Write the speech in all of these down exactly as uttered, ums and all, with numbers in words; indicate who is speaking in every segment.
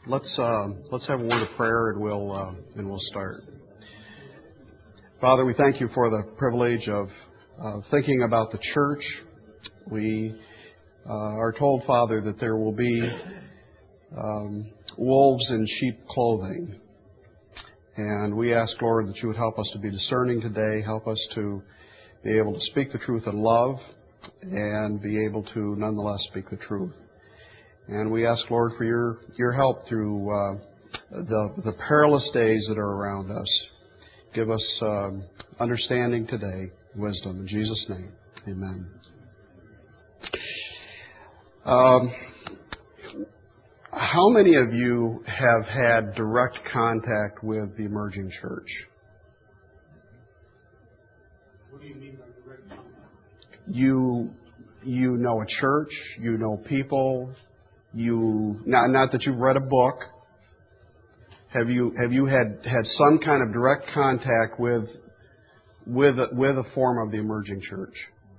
Speaker 1: Let's uh, let's have a word of prayer, and we'll uh, and we'll start. Father, we thank you for the privilege of uh, thinking about the church. We uh, are told, Father, that there will be um, wolves in sheep clothing, and we ask, Lord, that you would help us to be discerning today, help us to be able to speak the truth in love, and be able to nonetheless speak the truth. And we ask, Lord, for your, your help through uh, the, the perilous days that are around us. Give us um, understanding today, wisdom. In Jesus' name, amen. Um, how many of you have had direct contact with the emerging church?
Speaker 2: What do you mean by direct contact?
Speaker 1: You, you know a church, you know people. You not not that you've read a book. Have you have you had, had some kind of direct contact with with a, with a form of the emerging church?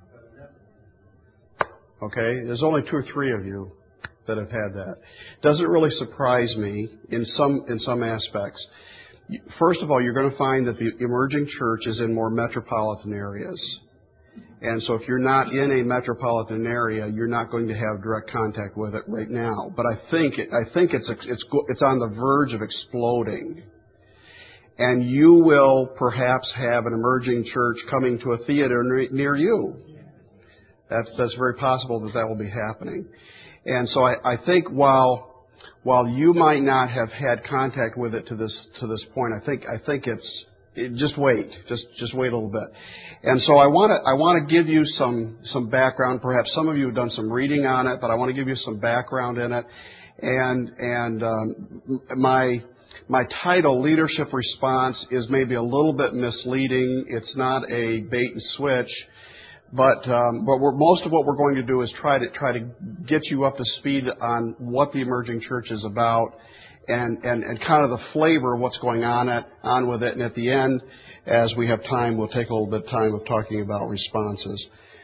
Speaker 1: Okay, there's only two or three of you that have had that. Doesn't really surprise me in some in some aspects. First of all, you're going to find that the emerging church is in more metropolitan areas. And so if you're not in a metropolitan area, you're not going to have direct contact with it right now. But I think it, I think it's it's it's on the verge of exploding. And you will perhaps have an emerging church coming to a theater near you. That's that's very possible that that will be happening. And so I, I think while while you might not have had contact with it to this to this point, I think I think it's it, just wait, just just wait a little bit. And so I want to I want to give you some some background. Perhaps some of you have done some reading on it, but I want to give you some background in it. And and um, my my title, Leadership Response, is maybe a little bit misleading. It's not a bait and switch, but um, but we're, most of what we're going to do is try to try to get you up to speed on what the emerging church is about, and and and kind of the flavor of what's going on at on with it. And at the end, as we have time, we'll take a little bit of time of talking about responses.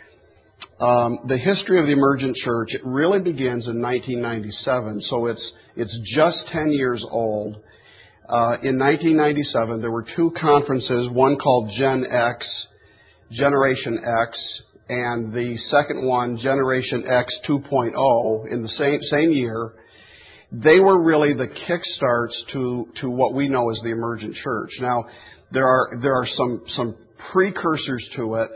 Speaker 1: Um, the history of the emergent church, it really begins in nineteen ninety-seven, so it's it's just ten years old. Uh, in nineteen ninety-seven, there were two conferences, one called Gen X, Generation X, and the second one, Generation X two point oh, in the same same year. They were really the kickstarts to to what we know as the emergent church. Now, There are there are some some precursors to it.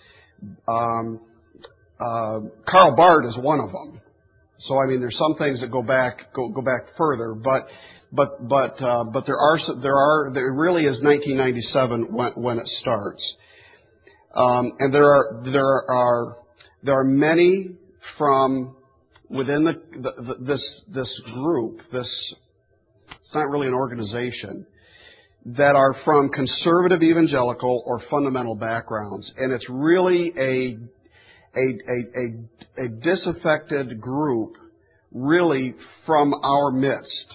Speaker 1: Um, uh, Karl Barth is one of them. So I mean, there's some things that go back go go back further, but but but uh, but there are there are there really is nineteen ninety-seven when when it starts, um, and there are there are there are many from within the, the, the this this group. This it's not really an organization, that are from conservative evangelical or fundamental backgrounds. And it's really a, a, a, a, a disaffected group really from our midst.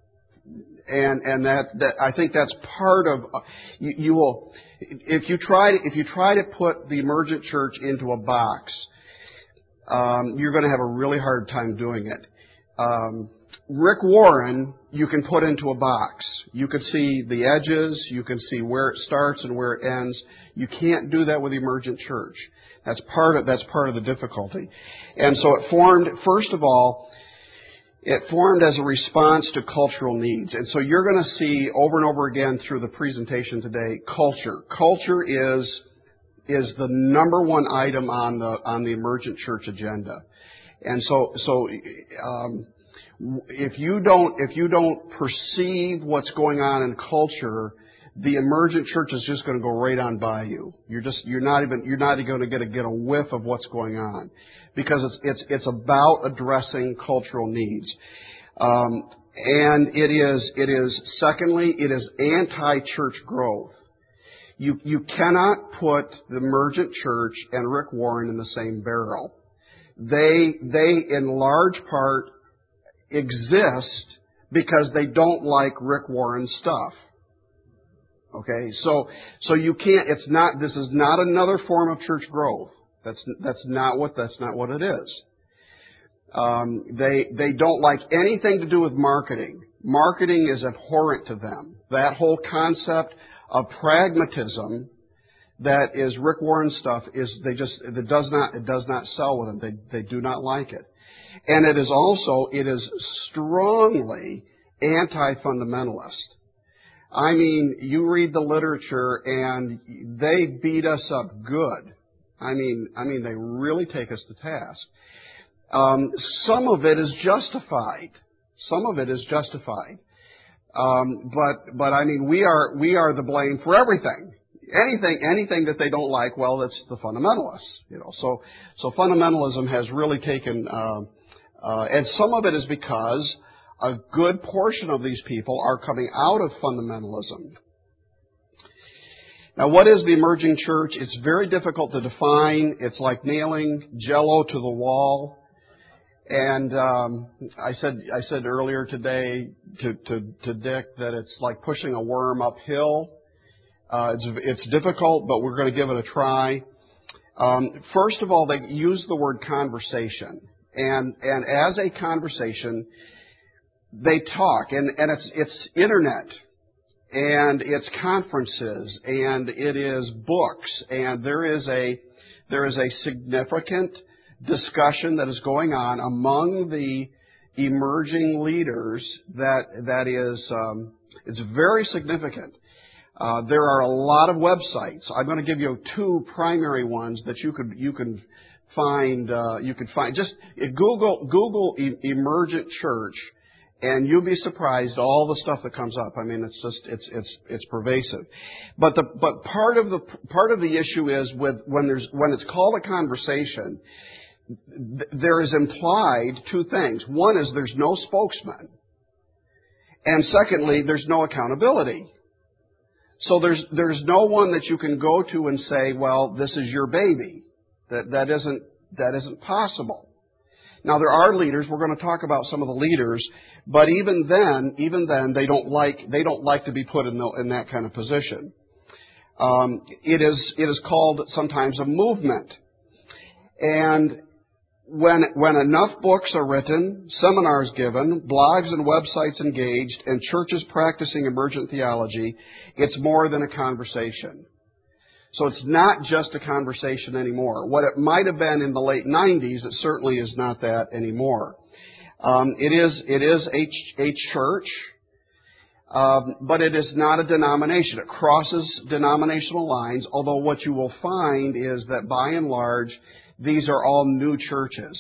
Speaker 1: And, and that, that, I think that's part of, you, you will, if you try to, if you try to put the emergent church into a box, um, you're going to have a really hard time doing it. Um, Rick Warren, you can put into a box. You can see the edges. You can see where it starts and where it ends. You can't do that with the emergent church. That's part of that's part of the difficulty. And so it formed. First of all, it formed as a response to cultural needs. And so you're going to see over and over again through the presentation today, culture. Culture is is the number one item on the on the emergent church agenda. And so so. Um, If you don't, if you don't perceive what's going on in culture, the emergent church is just going to go right on by you. You're just, you're not even, you're not even going to get a, get a whiff of what's going on, because it's, it's, it's about addressing cultural needs. Um, and it is, it is, secondly, it is anti-church growth. You, you cannot put the emergent church and Rick Warren in the same barrel. They, they in large part exist because they don't like Rick Warren's stuff. Okay, so so you can't. It's not. This is not another form of church growth. That's that's not what that's not what it is. Um, they they don't like anything to do with marketing. Marketing is abhorrent to them. That whole concept of pragmatism that is Rick Warren stuff is they just it does not it does not sell with them. They they do not like it. And it is also it is strongly anti-fundamentalist. I mean, you read the literature and they beat us up good. I mean, I mean, they really take us to task. Um, some of it is justified. Some of it is justified. Um, but but I mean, we are we are the blame for everything. Anything anything that they don't like, well, it's the fundamentalists. You know, so so fundamentalism has really taken, uh, uh, and some of it is because a good portion of these people are coming out of fundamentalism. Now, what is the emerging church? It's very difficult to define. It's like nailing Jell-O to the wall. And um, I said I said earlier today to, to, to Dick that it's like pushing a worm uphill. Uh, it's, it's difficult, but we're going to give it a try. Um, first of all, they use the word conversation. And, and as a conversation, they talk, and, and it's, it's internet, and it's conferences, and it is books, and there is a, there is a significant discussion that is going on among the emerging leaders that, that is, um, it's very significant. Uh, there are a lot of websites. I'm going to give you two primary ones that you could, you can find, uh, you could find, just Google, Google e- Emergent Church, and you'll be surprised all the stuff that comes up. I mean, it's just it's it's it's pervasive. But the but part of the part of the issue is with when there's when it's called a conversation, th- there is implied two things. One is there's no spokesman, and secondly, there's no accountability. So there's there's no one that you can go to and say, well, this is your baby. That that isn't that isn't possible. Now there are leaders. We're going to talk about some of the leaders. But even then, even then, they don't like they don't like to be put in, the, in that kind of position. Um, it is it is called sometimes a movement, and when when enough books are written, seminars given, blogs and websites engaged, and churches practicing emergent theology, it's more than a conversation. So it's not just a conversation anymore. What it might have been in the late nineties, it certainly is not that anymore. Um, it is it is a, a church, um, but it is not a denomination. It crosses denominational lines, although what you will find is that by and large, these are all new churches.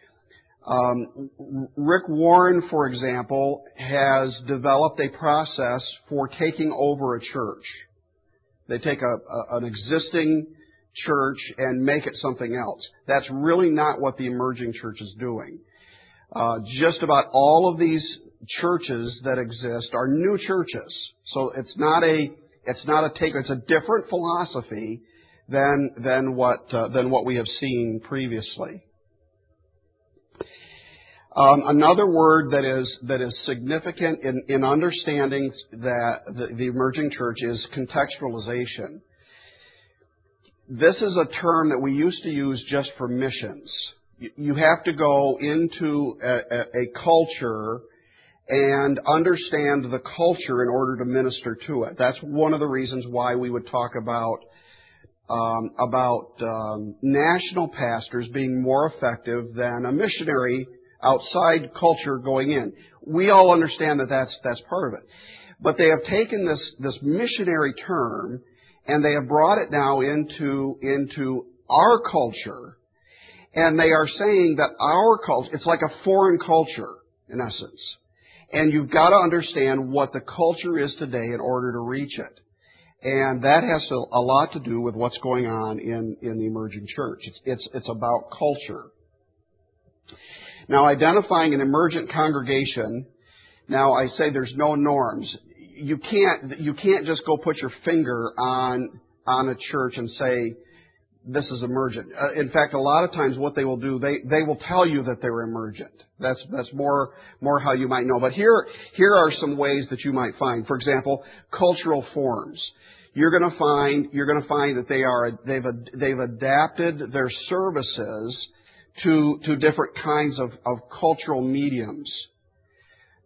Speaker 1: Um, Rick Warren, for example, has developed a process for taking over a church. They take a, a, an existing church and make it something else. That's really not what the emerging church is doing. Uh, just about all of these churches that exist are new churches. So it's not a it's not a take. It's a different philosophy than than what uh, than what we have seen previously. Um, another word that is that is significant in, in understanding that the, the emerging church is contextualization. This is a term that we used to use just for missions. You have to go into a, a, a culture and understand the culture in order to minister to it. That's one of the reasons why we would talk about um, about um, national pastors being more effective than a missionary outside culture going in. We all understand that that's that's part of it. But they have taken this this missionary term and they have brought it now into into our culture. And they are saying that our culture, it's like a foreign culture, in essence. And you've got to understand what the culture is today in order to reach it. And that has to, a lot to do with what's going on in, in the emerging church. It's, it's, it's about culture. Now, identifying an emergent congregation, now I say there's no norms. You can't, you can't just go put your finger on, on a church and say, this is emergent. Uh, in fact, a lot of times what they will do, they, they will tell you that they're emergent. That's, that's more, more how you might know. But here, here are some ways that you might find. For example, cultural forms. You're going to find, you're going to find that they are, they've, they've adapted their services to, to different kinds of, of cultural mediums.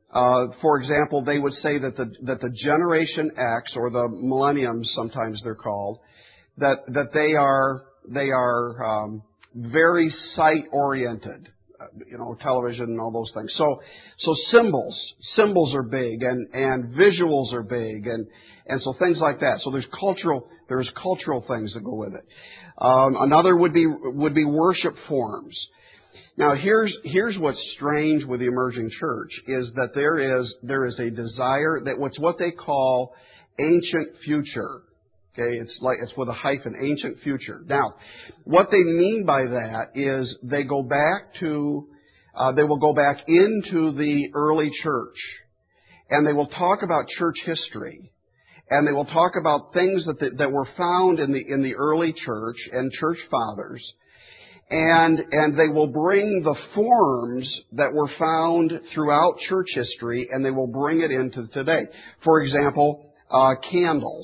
Speaker 1: Uh, for example, they would say that the that the Generation X, or the Millenniums, sometimes they're called, that that they are they are um, very sight oriented, uh, you know, television and all those things. So so symbols symbols are big, and and visuals are big, and and so things like that. So there's cultural there's cultural things that go with it. Um, another would be would be worship forms. Now, here's here's what's strange with the emerging church is that there is there is a desire that what's what they call ancient future. Okay, it's like it's with a hyphen, ancient future. Now, what they mean by that is they go back to uh, they will go back into the early church, and they will talk about church history, and they will talk about things that the, that were found in the in the early church and church fathers. And, and they will bring the forms that were found throughout church history, and they will bring it into today. For example, uh, candles.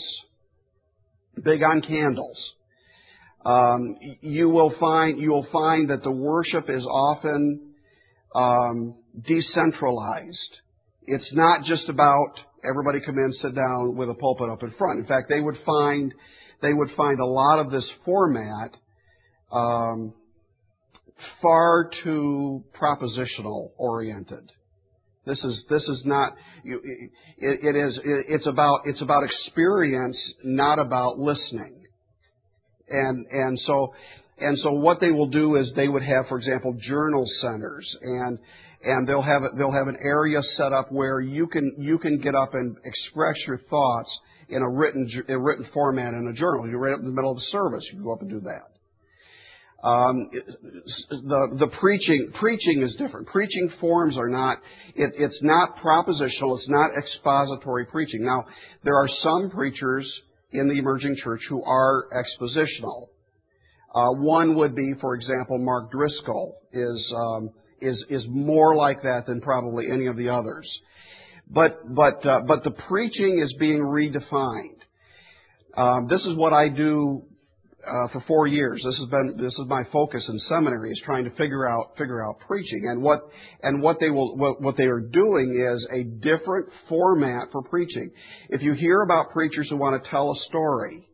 Speaker 1: Big on candles. Um, you will find you will find that the worship is often um, decentralized. It's not just about everybody come in, sit down with a pulpit up in front. In fact, they would find they would find a lot of this format Um, far too propositional oriented. This is this is not. You, it, it is. It, it's about it's about experience, not about listening. And and so and so what they will do is they would have, for example, journal centers, and and they'll have they'll have an area set up where you can you can get up and express your thoughts in a written a written format in a journal. You're right up in the middle of the service. You can go up and do that. Um, the the preaching preaching is different. Preaching forms are not. It, it's not propositional. It's not expository preaching. Now, there are some preachers in the emerging church who are expositional. Uh, one would be, for example, Mark Driscoll is um, is is more like that than probably any of the others. But but uh, but the preaching is being redefined. Um, this is what I do. Uh, for four years, this has been this is my focus in seminary, is trying to figure out figure out preaching, and what and what they will what, what they are doing is a different format for preaching. If you hear about preachers who want to tell a story,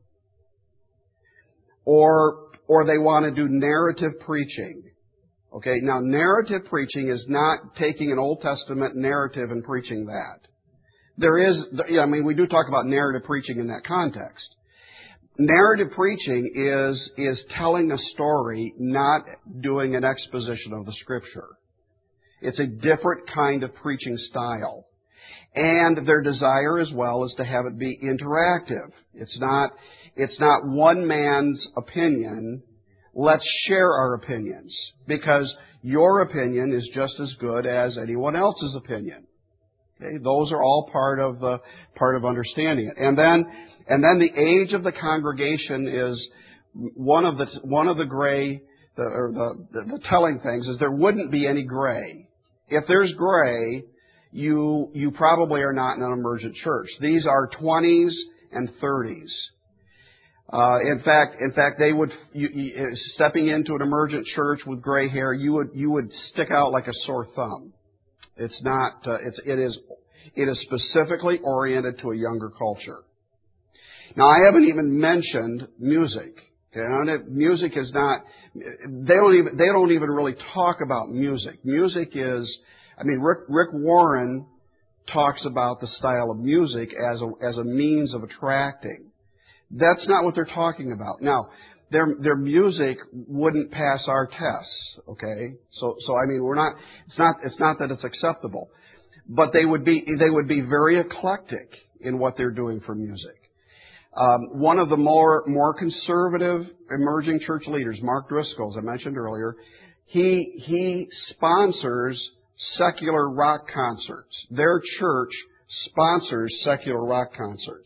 Speaker 1: or or they want to do narrative preaching, okay, now narrative preaching is not taking an Old Testament narrative and preaching that. There is, I mean, we do talk about narrative preaching in that context. Narrative preaching is is telling a story, not doing an exposition of the Scripture. It's a different kind of preaching style. And their desire as well is to have it be interactive. It's not it's not one man's opinion. Let's share our opinions, because your opinion is just as good as anyone else's opinion. Okay? Those are all part of the part of understanding it. And then And then the age of the congregation is one of the one of the gray, the, or the, the, the telling things is there wouldn't be any gray. If there's gray, you you probably are not in an emergent church. These are twenties and thirties. Uh, in fact, in fact, they would you, you, stepping into an emergent church with gray hair, you would you would stick out like a sore thumb. It's not. Uh, it's it is it is specifically oriented to a younger culture. Now, I haven't even mentioned music. Okay? Music is not. They don't even. They don't even really talk about music. Music is. I mean, Rick, Rick Warren talks about the style of music as a as a means of attracting. That's not what they're talking about. Now, their their music wouldn't pass our tests. Okay, so so I mean, we're not. It's not. It's not that it's acceptable, but they would be. They would be very eclectic in what they're doing for music. Um, one of the more more conservative emerging church leaders, Mark Driscoll, as I mentioned earlier, he he sponsors secular rock concerts. Their church sponsors secular rock concerts.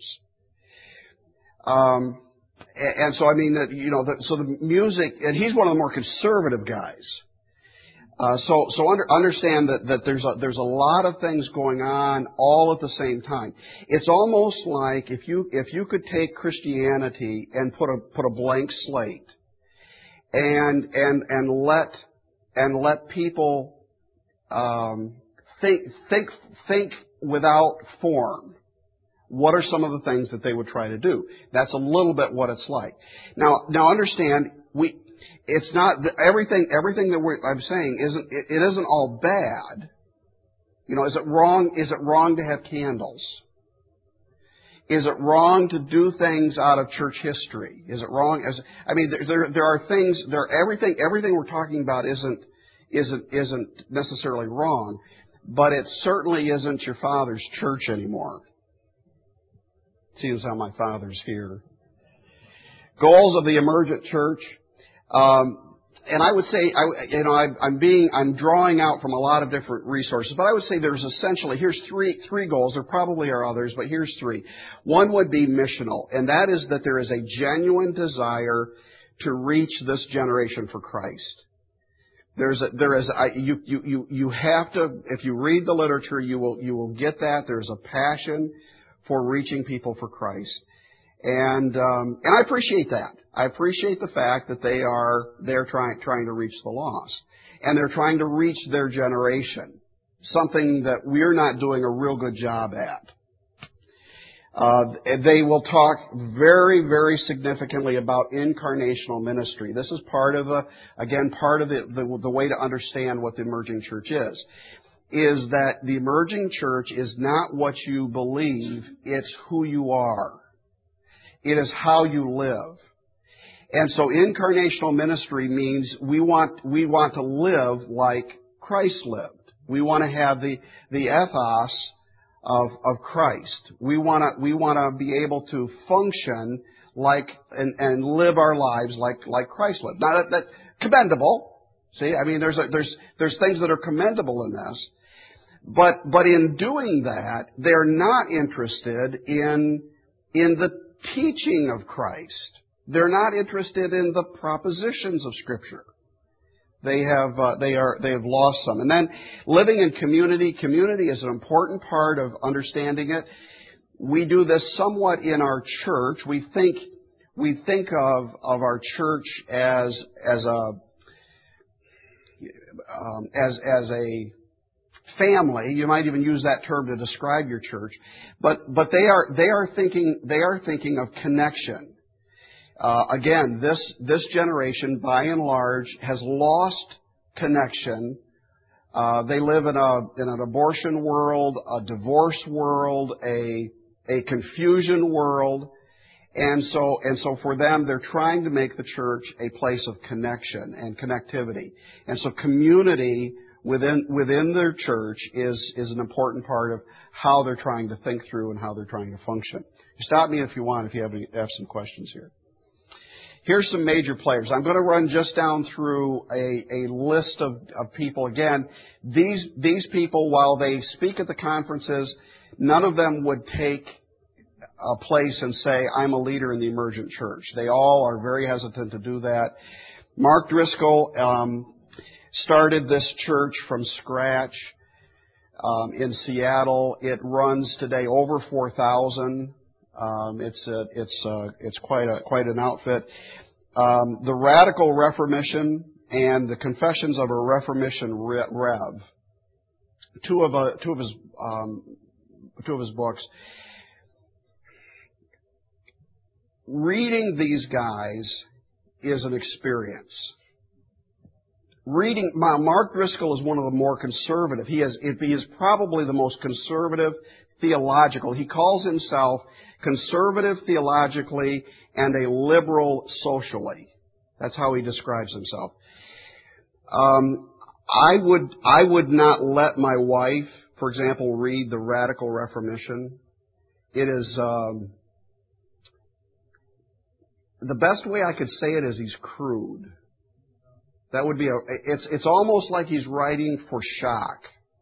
Speaker 1: Um, and, and so I mean that you know the, so the music, and he's one of the more conservative guys. Uh, so, so under, understand that, that there's a, there's a lot of things going on all at the same time. It's almost like if you, if you could take Christianity and put a, put a blank slate and, and, and let, and let people, um, think, think, think without form. What are some of the things that they would try to do? That's a little bit what it's like. Now, now understand, we, it's not, everything, everything that we're, I'm saying isn't, it, it isn't all bad. You know, is it wrong, is it wrong to have candles? Is it wrong to do things out of church history? Is it wrong? As, I mean, there, there, there are things, there, everything, everything we're talking about isn't, isn't, isn't necessarily wrong, but it certainly isn't your father's church anymore. Seems how my father's here. Goals of the emergent church. Um, and I would say, I, you know, I, I'm being, I'm drawing out from a lot of different resources, but I would say there's essentially, here's three, three goals. There probably are others, but here's three. One would be missional, and that is that there is a genuine desire to reach this generation for Christ. There's a, there is, I, you, you, you, you have to, if you read the literature, you will, you will get that. There's a passion for reaching people for Christ. And, um, and I appreciate that. I appreciate the fact that they are, they're trying, trying to reach the lost. And they're trying to reach their generation. Something that we're not doing a real good job at. Uh, they will talk very, very significantly about incarnational ministry. This is part of a, again, part of the, the, the way to understand what the emerging church is. Is that the emerging church is not what you believe, it's who you are. It is how you live. And so incarnational ministry means we want, we want to live like Christ lived. We want to have the, the ethos of, of Christ. We want to, we want to be able to function like, and, and live our lives like, like Christ lived. Now that, that, commendable. See, I mean, there's a, there's, there's things that are commendable in this. But, but in doing that, they're not interested in, in the teaching of Christ. They're not interested in the propositions of Scripture. They have, uh, they are, they have lost some. And then living in community. Community is an important part of understanding it. We do this somewhat in our church. We think, we think of, of our church as, as a, um, as, as a, family. You might even use that term to describe your church, but but they are they are thinking they are thinking of connection. Uh, again, this this generation, by and large, has lost connection. Uh, they live in a in an abortion world, a divorce world, a a confusion world, and so and so for them, they're trying to make the church a place of connection and connectivity, and so community within within their church is is an important part of how they're trying to think through and how they're trying to function. Stop me if you want, if you have, any, have some questions here. Here's some major players. I'm going to run just down through a, a list of, of people. Again, these these people, while they speak at the conferences, none of them would take a place and say, I'm a leader in the emergent church. They all are very hesitant to do that. Mark Driscoll um, started this church from scratch um, in Seattle. It runs today over four thousand. Um, it's a, it's a, it's quite a quite an outfit. Um, the Radical Reformation and the Confessions of a Reformation Rev. Two of a, two of his um, two of his books. Reading these guys is an experience. Reading, Mark Driscoll is one of the more conservative. He is, he is probably the most conservative theological. He calls himself conservative theologically and a liberal socially. That's how he describes himself. Um, I would, I would not let my wife, for example, read the Radical Reformation. It is, um, the best way I could say it is he's crude. That would be a, it's, it's almost like he's writing for shock.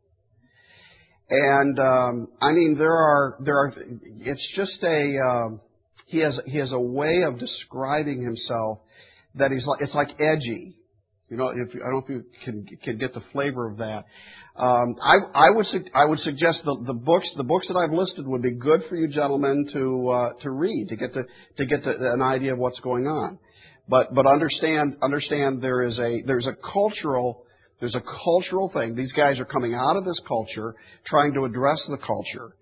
Speaker 1: And, um, I mean, there are, there are, it's just a, um, he has, he has a way of describing himself that he's like, it's like edgy. You know, if, I don't know if you can, can get the flavor of that. Um, I, I would, I would suggest the, the books, the books that I've listed would be good for you gentlemen to, uh, to read, to get to, to get to an idea of what's going on. But, but understand, understand there is a, there's a cultural, There's a cultural thing. These guys are coming out of this culture, trying to address the culture.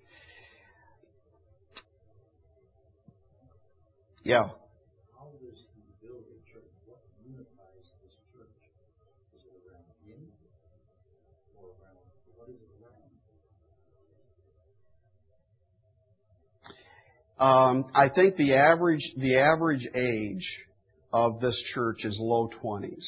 Speaker 1: Yeah.
Speaker 2: How does he build a church? What unifies this church? Is it around him? Or around, what is it around?
Speaker 1: Um, I think the average the average age of this church is low twenties.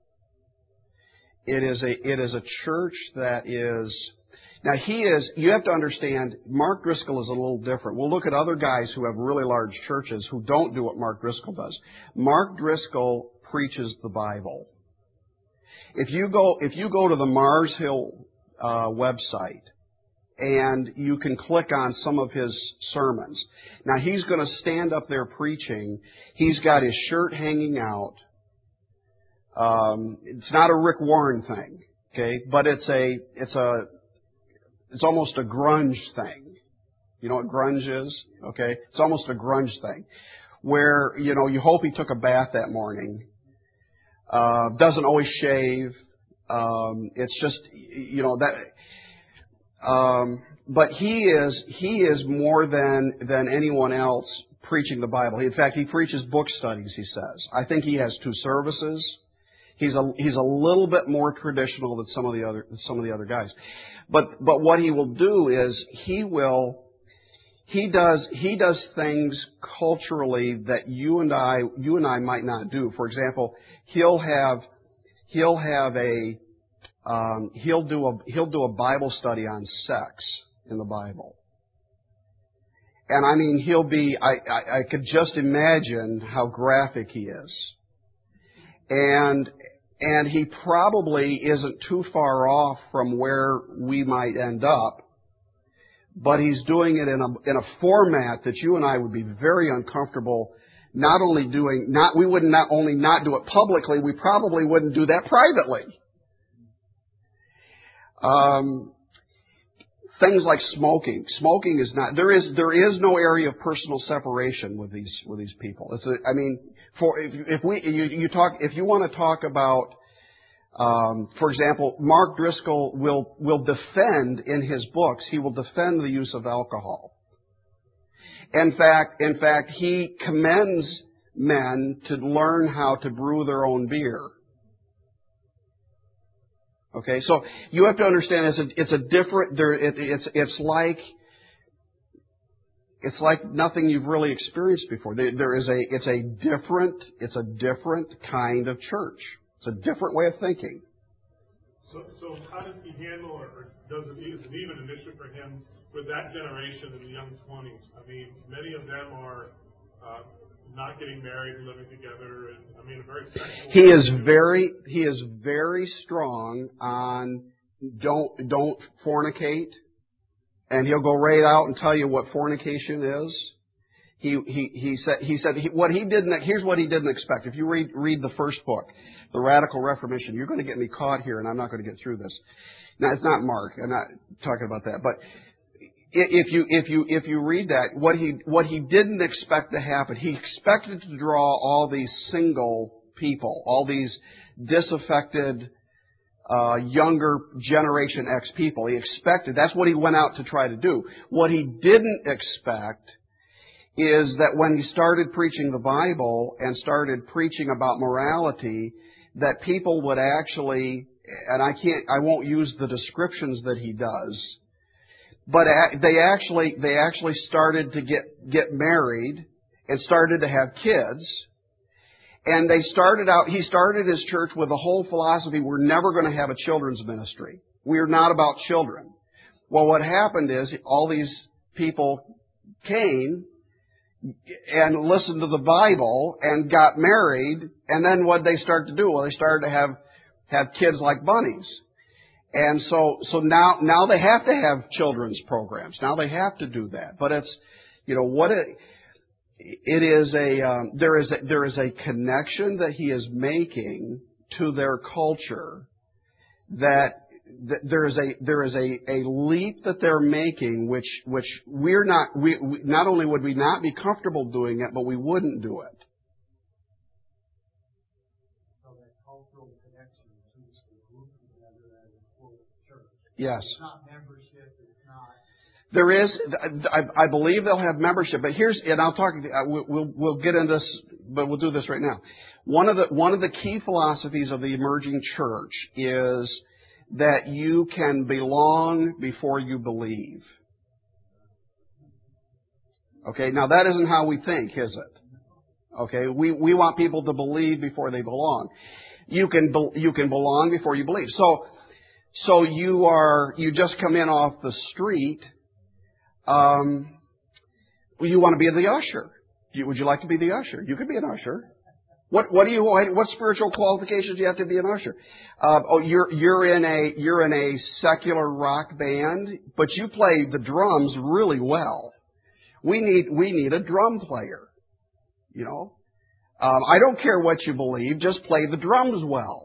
Speaker 1: It is a it is a church that is now he is you have to understand Mark Driscoll is a little different. We'll look at other guys who have really large churches who don't do what Mark Driscoll does. Mark Driscoll preaches the Bible. If you go if you go to the Mars Hill uh, website and you can click on some of his sermons. Now he's going to stand up there preaching. He's got his shirt hanging out. Um, it's not a Rick Warren thing, okay? But it's a it's a it's almost a grunge thing. You know what grunge is? Okay, it's almost a grunge thing, where you know you hope he took a bath that morning. Uh, doesn't always shave. Um, it's just you know that. Um, but he is he is more than than anyone else preaching the Bible. In fact, he preaches book studies. He says. I think he has two services. He's a he's a little bit more traditional than some of the other some of the other guys, but but what he will do is he will he does he does things culturally that you and I you and I might not do. For example, he'll have he'll have a um, he'll do a he'll do a Bible study on sex in the Bible, and I mean he'll be I I, I could just imagine how graphic he is, and. And he probably isn't too far off from where we might end up, but he's doing it in a in a format that you and I would be very uncomfortable. Not only doing not we would not only not do it publicly, we probably wouldn't do that privately. Um, things like smoking. Smoking is not there is there is no area of personal separation with these with these people. It's a, I mean, for if, if we you, you talk if you want to talk about, um, for example, Mark Driscoll will will defend in his books. He will defend the use of alcohol. In fact, in fact, he commends men to learn how to brew their own beer. Okay, so you have to understand it's a, it's a different. There, it, it's it's like it's like nothing you've really experienced before. There, there is a it's a different it's a different kind of church. It's a different way of thinking.
Speaker 2: So, so how does he handle, or, or does it is it even an issue for him with that generation in the young twenties? I mean, many of them are uh, not getting married and living together, and I mean, a very sexual.
Speaker 1: He is very he is very strong on don't don't fornicate, and he'll go right out and tell you what fornication is. He he he said he said he, what he didn't here's what he didn't expect. If you read read the first book, The Radical Reformation, you're going to get me caught here, and I'm not going to get through this. Now it's not Mark. I'm not talking about that, but if you if you if you read that, what he what he didn't expect to happen, he expected to draw all these single people, all these disaffected uh, younger Generation X people. He expected that's what he went out to try to do. What he didn't expect is that when he started preaching the Bible and started preaching about morality, that people would actually, and I can't, I won't use the descriptions that he does, but they actually, they actually started to get, get married and started to have kids. And they started out, he started his church with the whole philosophy, we're never going to have a children's ministry. We are not about children. Well, what happened is all these people came and listened to the Bible and got married, and then what they start to do? Well, they started to have have kids like bunnies, and so so now now they have to have children's programs. Now they have to do that, but it's you know what it it is a um, there is a, there is a connection that he is making to their culture that. There is a there is a, a leap that they're making, which which we're not we, we not only would we not be comfortable doing it, but we wouldn't do it.
Speaker 2: So that cultural connection to the group of
Speaker 3: for the church.
Speaker 1: Yes.
Speaker 3: It's not membership. It's not.
Speaker 1: There is, I, I believe they'll have membership, but here's, and I'll talk, we'll, we'll get into this, but we'll do this right now. One of the, one of the key philosophies of the emerging church is that you can belong before you believe. Okay, now that isn't how we think, is it? Okay, we, we want people to believe before they belong. You can, you can belong before you believe. So, so you are, you just come in off the street. Um, you want to be the usher. Would you like to be the usher? You could be an usher. What what do you what spiritual qualifications do you have to be an usher? Uh, oh, you're you're in a you're in a secular rock band, but you play the drums really well. We need we need a drum player. You know, um, I don't care what you believe, just play the drums well.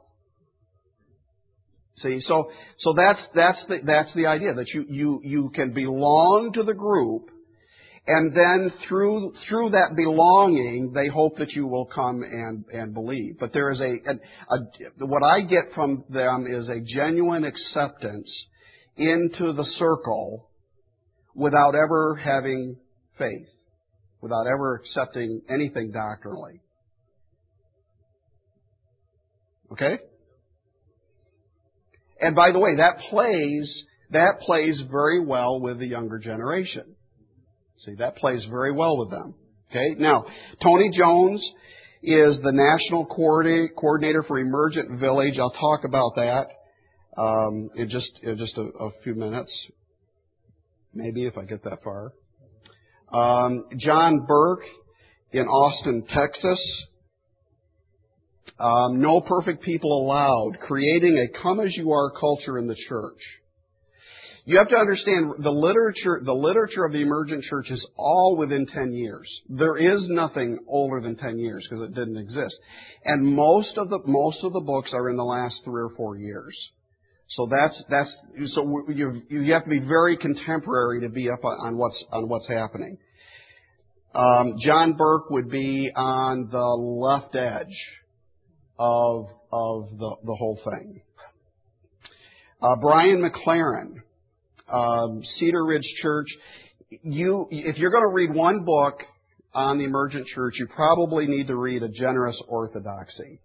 Speaker 1: See, so so that's that's the that's the idea, that you you you can belong to the group, and then through through that belonging, they hope that you will come and and believe. But there is a, a, a what I get from them is a genuine acceptance into the circle without ever having faith, without ever accepting anything doctrinally. Okay? And by the way, that plays, that plays very well with the younger generation. See, that plays very well with them. Okay? Now, Tony Jones is the National Coordinator for Emergent Village. I'll talk about that um, in just, in just a, a few minutes. Maybe if I get that far. Um, John Burke in Austin, Texas. Um, no perfect people allowed, creating a come-as-you-are culture in the church. You have to understand the literature, the literature of the emergent church is all within ten years. There is nothing older than ten years because it didn't exist. And most of the, most of the books are in the last three or four years. So that's, that's, so you, you have to be very contemporary to be up on, on what's, on what's happening. Um, John Burke would be on the left edge of of the, the whole thing. Uh, Brian McLaren, um, Cedar Ridge Church. You, if you're going to read one book on the emergent church, you probably need to read A Generous Orthodoxy.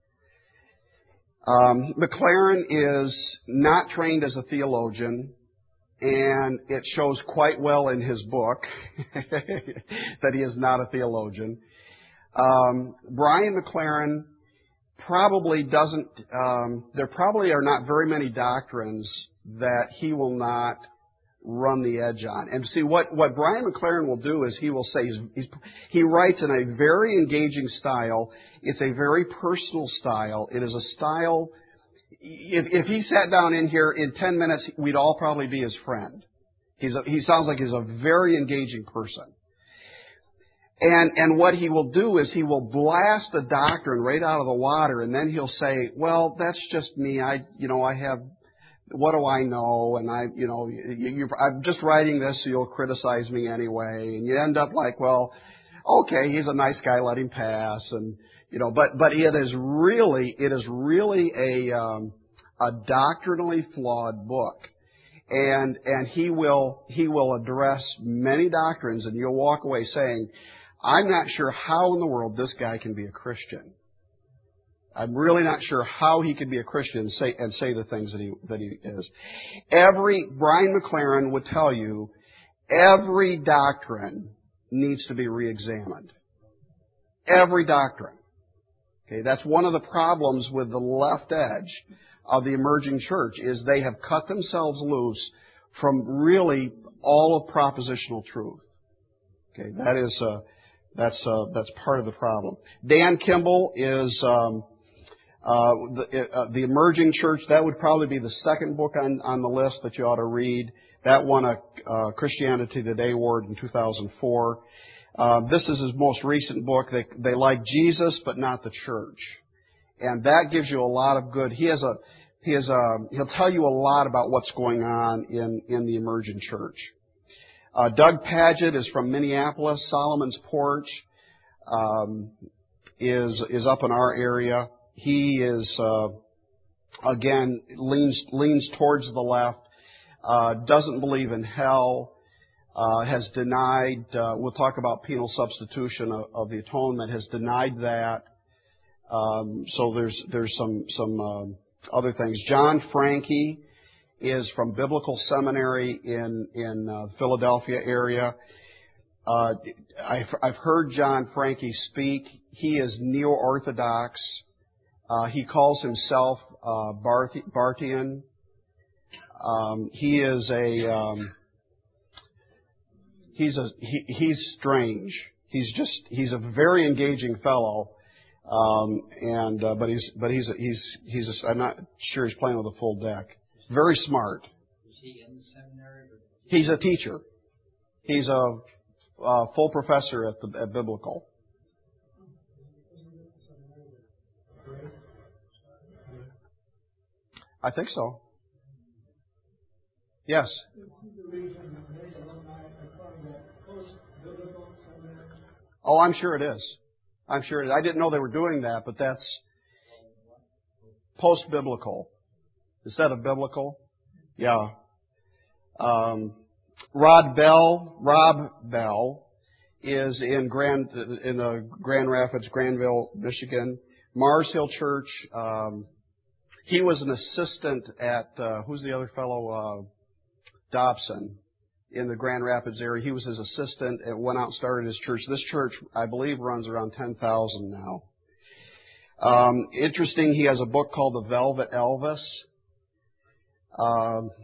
Speaker 1: Um, McLaren is not trained as a theologian, and it shows quite well in his book that he is not a theologian. Um, Brian McLaren probably doesn't, um, there probably are not very many doctrines that he will not run the edge on. And see, what, what Brian McLaren will do is he will say, he's, he's, he writes in a very engaging style. It's a very personal style. It is a style, if, if he sat down in here in ten minutes, we'd all probably be his friend. He's a, he sounds like he's a very engaging person. And, and what he will do is he will blast the doctrine right out of the water, and then he'll say, well, that's just me. I, you know, I have, what do I know? And I, you know, you, you, I'm just writing this so you'll criticize me anyway. And you end up like, well, okay, he's a nice guy, let him pass. And, you know, but, but it is really, it is really a, um, a doctrinally flawed book. And, and he will, he will address many doctrines, and you'll walk away saying, I'm not sure how in the world this guy can be a Christian. I'm really not sure how he can be a Christian and say, and say the things that he, that he is. Every, Brian McLaren would tell you, every doctrine needs to be reexamined. Every doctrine. Okay, that's one of the problems with the left edge of the emerging church, is they have cut themselves loose from really all of propositional truth. Okay, that is, uh, That's uh, that's part of the problem. Dan Kimball is um, uh, the, uh, the Emerging Church. That would probably be the second book on, on the list that you ought to read. That won a uh, Christianity Today award in two thousand four. Uh, this is his most recent book. They they like Jesus, but not the church, and that gives you a lot of good. He has a he has a he'll tell you a lot about what's going on in in the emerging church. Uh, Doug Paget is from Minneapolis. Solomon's Porch um, is is up in our area. He is uh, again, leans leans towards the left, uh, doesn't believe in hell, uh, has denied, uh, we'll talk about penal substitution of, of the atonement, has denied that. Um, so there's there's some some um, other things. John Franke is from Biblical Seminary in in uh, Philadelphia area. Uh, I've, I've heard John Franke speak. He is neo-orthodox. Uh, he calls himself uh, Barth- Barthian. Um, he is a um, he's a he, he's strange. He's just he's a very engaging fellow. Um, and uh, but he's but he's a, he's he's a, I'm not sure he's playing with a full deck. Very smart.
Speaker 3: Is he in the seminary?
Speaker 1: He's a teacher. He's a uh, full professor at the at Biblical. I think so. Yes. Oh, I'm sure it is. I'm sure it is. I didn't know they were doing that, but that's post-biblical instead of biblical. Yeah. Um, Rod Bell, Rob Bell, is in Grand in the Grand Rapids, Granville, Michigan. Mars Hill Church. Um, he was an assistant at uh, who's the other fellow? Uh, Dobson in the Grand Rapids area. He was his assistant and went out and started his church. This church, I believe, runs around ten thousand now. Um, interesting. He has a book called The Velvet Elvis. Um,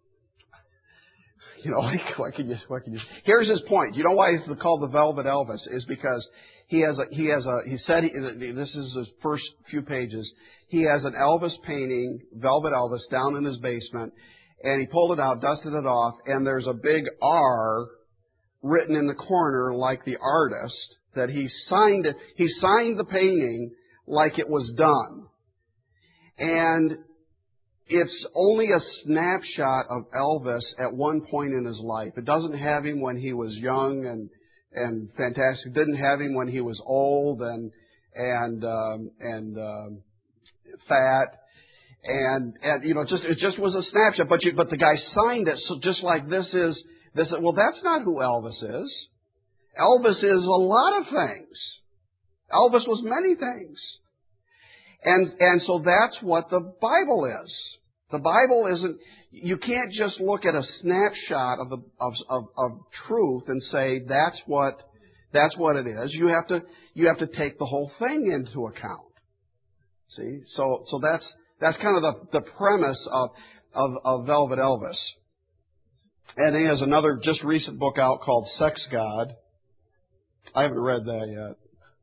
Speaker 1: you know, what can you, what can you? Here's his point. You know why it's called The Velvet Elvis? Is because he has a, he has a, he said, he, this is his first few pages. He has an Elvis painting, Velvet Elvis, down in his basement, and he pulled it out, dusted it off, and there's a big R written in the corner like the artist that he signed it. He signed the painting like it was done. And it's only a snapshot of Elvis at one point in his life. It doesn't have him when he was young and and fantastic. It didn't have him when he was old and and um, and um, fat. And, and you know, just it just was a snapshot. But you, but the guy signed it, so just like this is this. Well, that's not who Elvis is. Elvis is a lot of things. Elvis was many things. And and so that's what the Bible is. The Bible isn't. You can't just look at a snapshot of the of of, of truth and say that's what that's what it is. You have to you have to take the whole thing into account. See, so so that's. That's kind of the, the premise of, of, of Velvet Elvis. And he has another just recent book out called Sex God. I haven't read that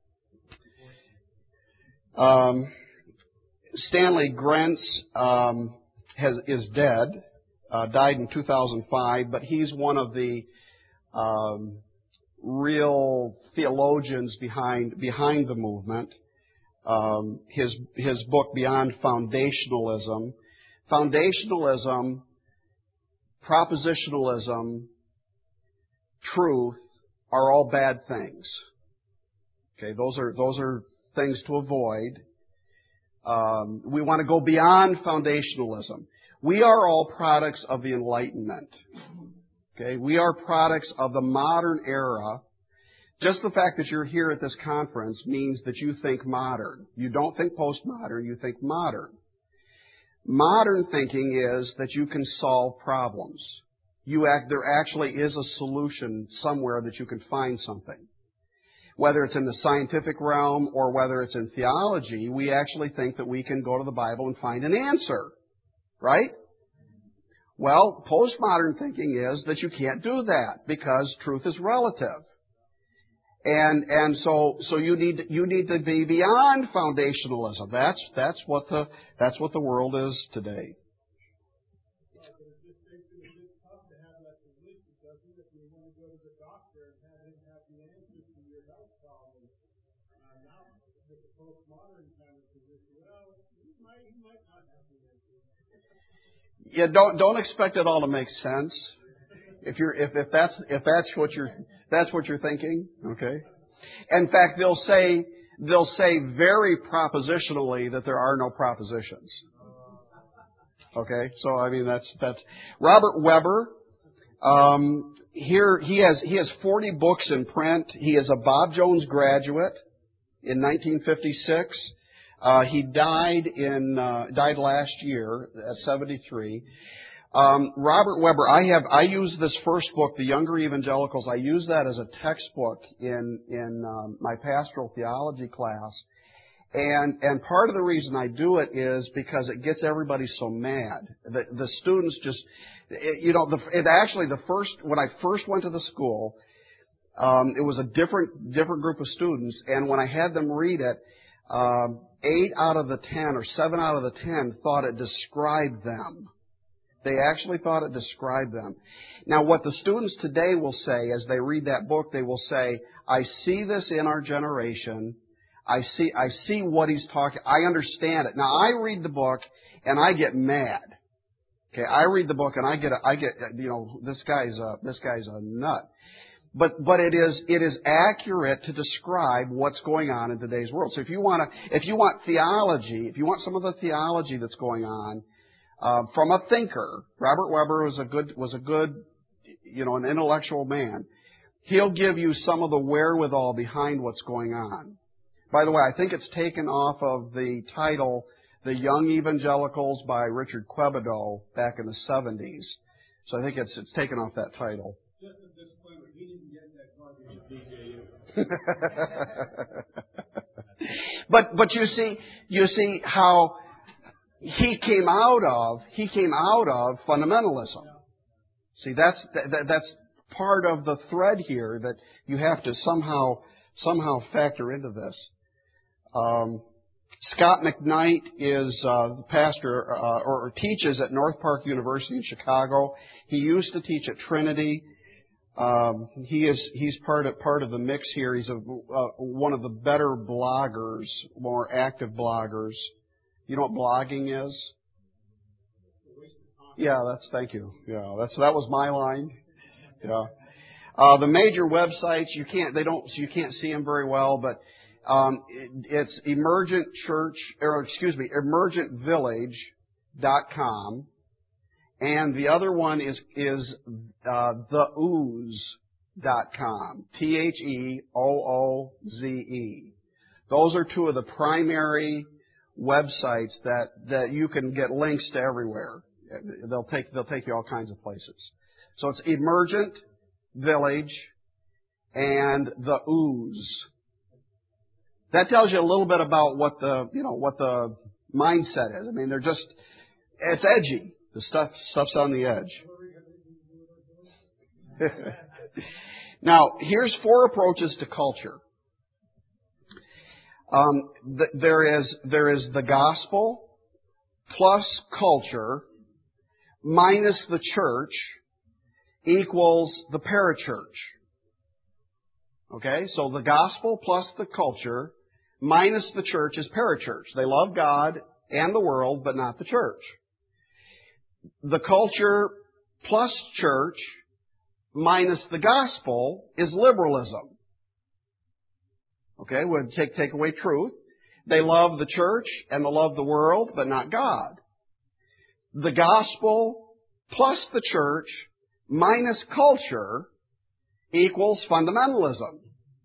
Speaker 1: yet. Um, Stanley Grentz um, has, is dead, uh, died in two thousand five, but he's one of the um, real theologians behind behind the movement. Um, his his book Beyond Foundationalism, foundationalism, propositionalism, truth are all bad things. Okay, those are those are things to avoid. Um, we want to go beyond foundationalism. We are all products of the Enlightenment. Okay, we are products of the modern era. Just the fact that you're here at this conference means that you think modern. You don't think postmodern, you think modern. Modern thinking is that you can solve problems. You act, there actually is a solution somewhere that you can find something. Whether it's in the scientific realm or whether it's in theology, we actually think that we can go to the Bible and find an answer. Right? Well, postmodern thinking is that you can't do that because truth is relative. And and so so you need you need to be beyond foundationalism. That's that's what the that's what the world is today. Yeah, don't don't expect it all to make sense. If you're if, if that's if that's what you're that's what you're thinking, okay. In fact, they'll say they'll say very propositionally that there are no propositions. Okay, so I mean that's that's Robert Weber. Um, here he has he has forty books in print. He is a Bob Jones graduate in nineteen fifty-six. Uh, he died in uh, died last year at seventy-three. Um, Robert Weber, I have I use this first book, The Younger Evangelicals. I use that as a textbook in in um, my pastoral theology class. And and part of the reason I do it is because it gets everybody so mad. The, the students just, it, you know, the, it actually the first when I first went to the school, um, it was a different different group of students, and when I had them read it, um, eight out of the ten or seven out of the ten thought it described them. They actually thought it described them. Now, what the students today will say as they read that book, they will say, "I see this in our generation. I see, I see what he's talking. I understand it." Now, I read the book and I get mad. Okay, I read the book and I get, a, I get, you know, this guy's a, this guy's a nut. But, but it is, it is accurate to describe what's going on in today's world. So if you want to, if you want theology, if you want some of the theology that's going on uh, from a thinker, Robert Weber was a good, was a good, you know, an intellectual man. He'll give you some of the wherewithal behind what's going on. By the way, I think it's taken off of the title, The Young Evangelicals by Richard Quebedeau back in the seventies. So I think it's it's taken off that title.
Speaker 4: Just a disclaimer, he didn't get that garbage at B J U.
Speaker 1: but but you see you see how he came out of he came out of fundamentalism. See, that's that, that's part of the thread here that you have to somehow somehow factor into this. Um, Scott McKnight is uh, the pastor uh, or, or teaches at North Park University in Chicago. He used to teach at Trinity. Um, he is he's part of part of the mix here. He's a, uh, one of the better bloggers, more active bloggers. You know what blogging is? Yeah, that's thank you. Yeah, that's that was my line. Yeah. Uh, the major websites you can't they don't you can't see them very well, but um, it, it's Emergent Church or excuse me emergent village dot com, and the other one is is uh, the ooze dot com. T H E O O Z E. Those are two of the primary websites that that you can get links to everywhere. They'll take they'll take you all kinds of places. So it's Emergent Village and the ooze. That tells you a little bit about what the you know what the mindset is. I mean, they're just it's edgy. The stuff stuff's on the edge. Now, here's four approaches to culture. Um, th- there is there is the gospel plus culture minus the church equals the parachurch. Okay, so the gospel plus the culture minus the church is parachurch. They love God and the world, but not the church. The culture plus church minus the gospel is liberalism. Okay, we'll take, take away truth. They love the church and they love the world, but not God. The gospel plus the church minus culture equals fundamentalism.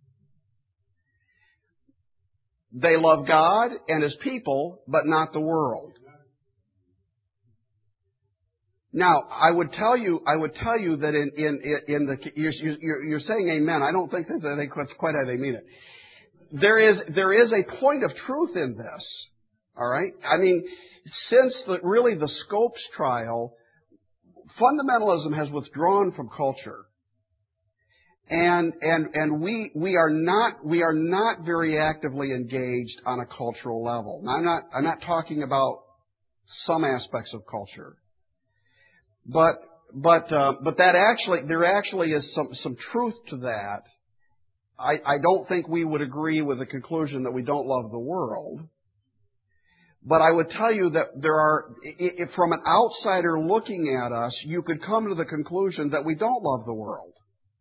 Speaker 1: They love God and His people, but not the world. Now, I would tell you, I would tell you that in in in the you're you're, you're saying amen. I don't think that they, that's quite how they mean it. There is there is a point of truth in this. All right. I mean, since the, really the Scopes trial, fundamentalism has withdrawn from culture. And and and we we are not we are not very actively engaged on a cultural level. Now, I'm not I'm not talking about some aspects of culture, but but uh, but that actually there actually is some some truth to that. I I don't think we would agree with the conclusion that we don't love the world. But I would tell you that there are, if from an outsider looking at us, you could come to the conclusion that we don't love the world.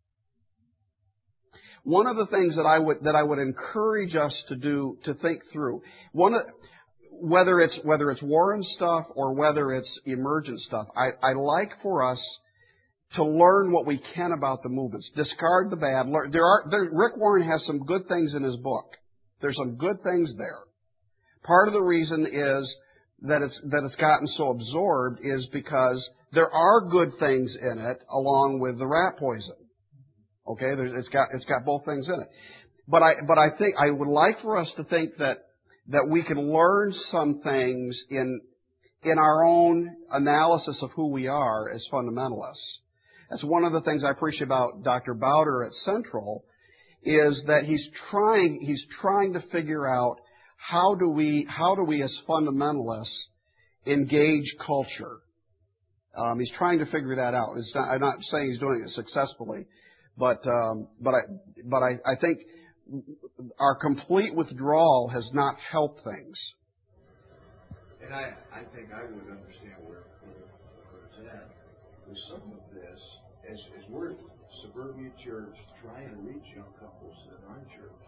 Speaker 1: One of the things that I would that I would encourage us to do, to think through, one of whether it's whether it's Warren stuff or whether it's emergent stuff, I, I like for us to learn what we can about the movements. Discard the bad. Learn, there are there, Rick Warren has some good things in his book. There's some good things there. Part of the reason is that it's that it's gotten so absorbed is because there are good things in it, along with the rat poison. Okay, There's, it's got it's got both things in it. But I but I think I would like for us to think that that we can learn some things in in our own analysis of who we are as fundamentalists. That's one of the things I appreciate about Doctor Bowder at Central, is that he's trying he's trying to figure out how do we how do we as fundamentalists engage culture. Um, he's trying to figure that out. It's not, I'm not saying he's doing it successfully, but um, but I but I, I think our complete withdrawal has not helped things.
Speaker 4: And I, I think I would understand where, where, where it's at. With some of this, as, as we're suburbia church trying to reach young couples that aren't church,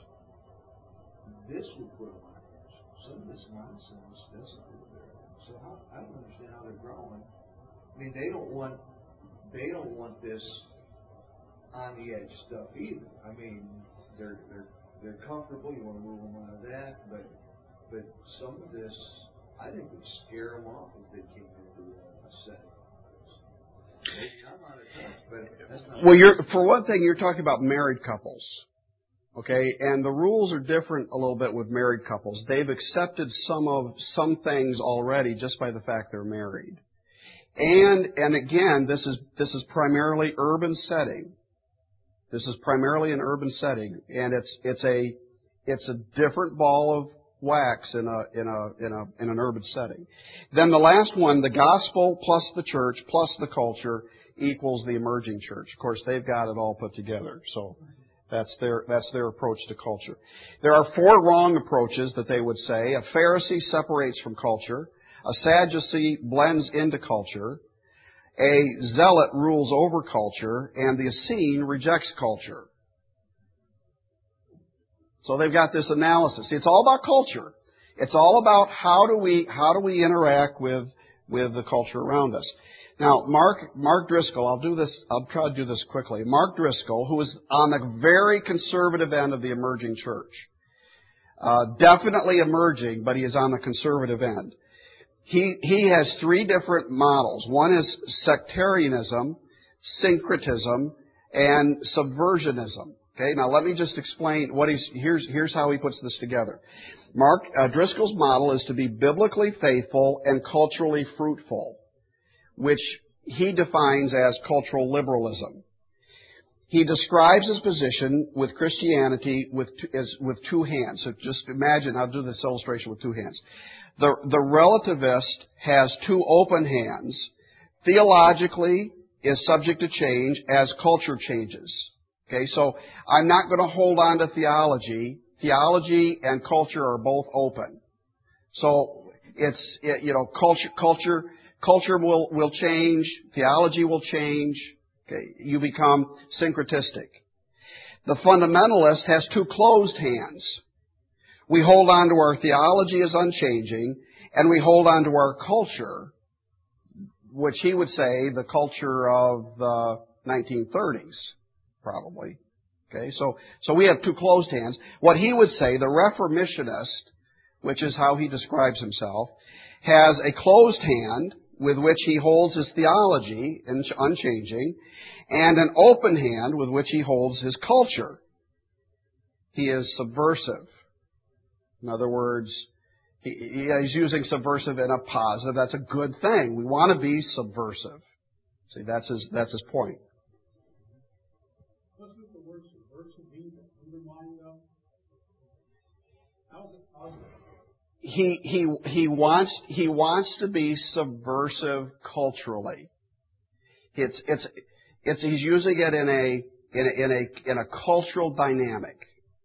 Speaker 4: this would put them on edge. Some of this nonsense doesn't go there. So how, I don't understand how they're growing. I mean, they don't want they don't want this on the edge stuff either. I mean, they're they're they're comfortable. You want to move them out of that, but but some of this, I think, would scare them off if they came into a setting. I'm not a touch, but that's not.
Speaker 1: Well, you're for one thing, you're talking about married couples, okay, and the rules are different a little bit with married couples. They've accepted some of some things already just by the fact they're married. And and again, this is this is primarily urban setting. This is primarily an urban setting, and it's it's a it's a different ball of wax in a in a in a in an urban setting. Then the last one, the gospel plus the church plus the culture equals the emerging church. Of course, they've got it all put together. So that's their that's their approach to culture. There are four wrong approaches that they would say. A Pharisee separates from culture. A Sadducee blends into culture. A zealot rules over culture. And the Essene rejects culture. So they've got this analysis. It's all about culture. It's all about how do we how do we interact with with the culture around us. Now, Mark Mark Driscoll, I'll do this. I'll try to do this quickly. Mark Driscoll, who is on the very conservative end of the emerging church, uh, definitely emerging, but he is on the conservative end. He, he has three different models. One is sectarianism, syncretism, and subversionism. Okay, now let me just explain what he's, here's, here's how he puts this together. Mark uh, Driscoll's model is to be biblically faithful and culturally fruitful, which he defines as cultural liberalism. He describes his position with Christianity with, as, with two hands. So just imagine, I'll do this illustration with two hands. The, the relativist has two open hands. Theologically is subject to change as culture changes. Okay, so I'm not going to hold on to theology. Theology and culture are both open. So it's, it, you know, culture, culture, culture will, will change. Theology will change. Okay, you become syncretistic. The fundamentalist has two closed hands. We hold on to our theology as unchanging, and we hold on to our culture, which he would say the culture of the nineteen thirties, probably. Okay, so, so we have two closed hands. What he would say, the Reformationist, which is how he describes himself, has a closed hand with which he holds his theology unchanging, and an open hand with which he holds his culture. He is subversive. In other words, he, he's using subversive in a positive. That's a good thing. We want to be subversive. See, that's his, that's his point.
Speaker 4: What does the word subversive mean? Undermine them? How's it positive?
Speaker 1: He, he, he wants, he wants to be subversive culturally. It's, it's, it's, he's using it in a, in a, in a, in a cultural dynamic.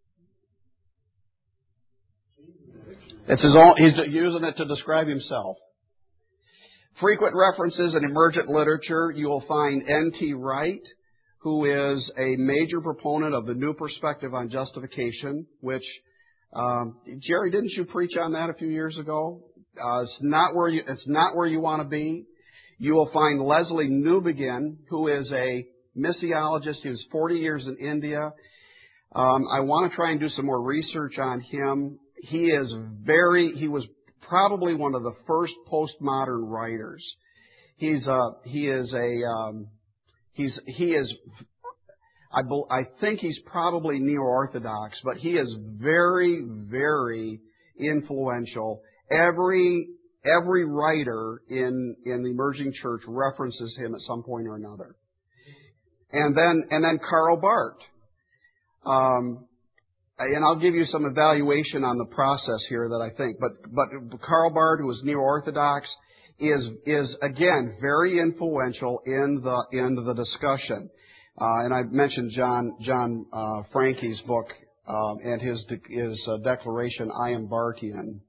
Speaker 1: It's his own, he's using it to describe himself. Frequent references in emergent literature, you will find N T Wright, who is a major proponent of the new perspective on justification, which, um, Jerry, didn't you preach on that a few years ago? Uh, it's not where you, it's not where you want to be. You will find Leslie Newbegin, who is a missiologist. He was forty years in India. Um, I want to try and do some more research on him. He is very, he was probably one of the first postmodern writers. He's a, he is a, um, he's, he is, I, I think he's probably neo-Orthodox, but he is very, very influential. Every, every writer in, in the emerging church references him at some point or another. And then, and then Karl Barth. Um, and I'll give you some evaluation on the process here that I think, but, but Karl Barth, who was neo-Orthodox, is, is again very influential in the, in the discussion. Uh, and I mentioned John, John, uh, Frankie's book, um, and his, his uh, declaration, I am Barthian.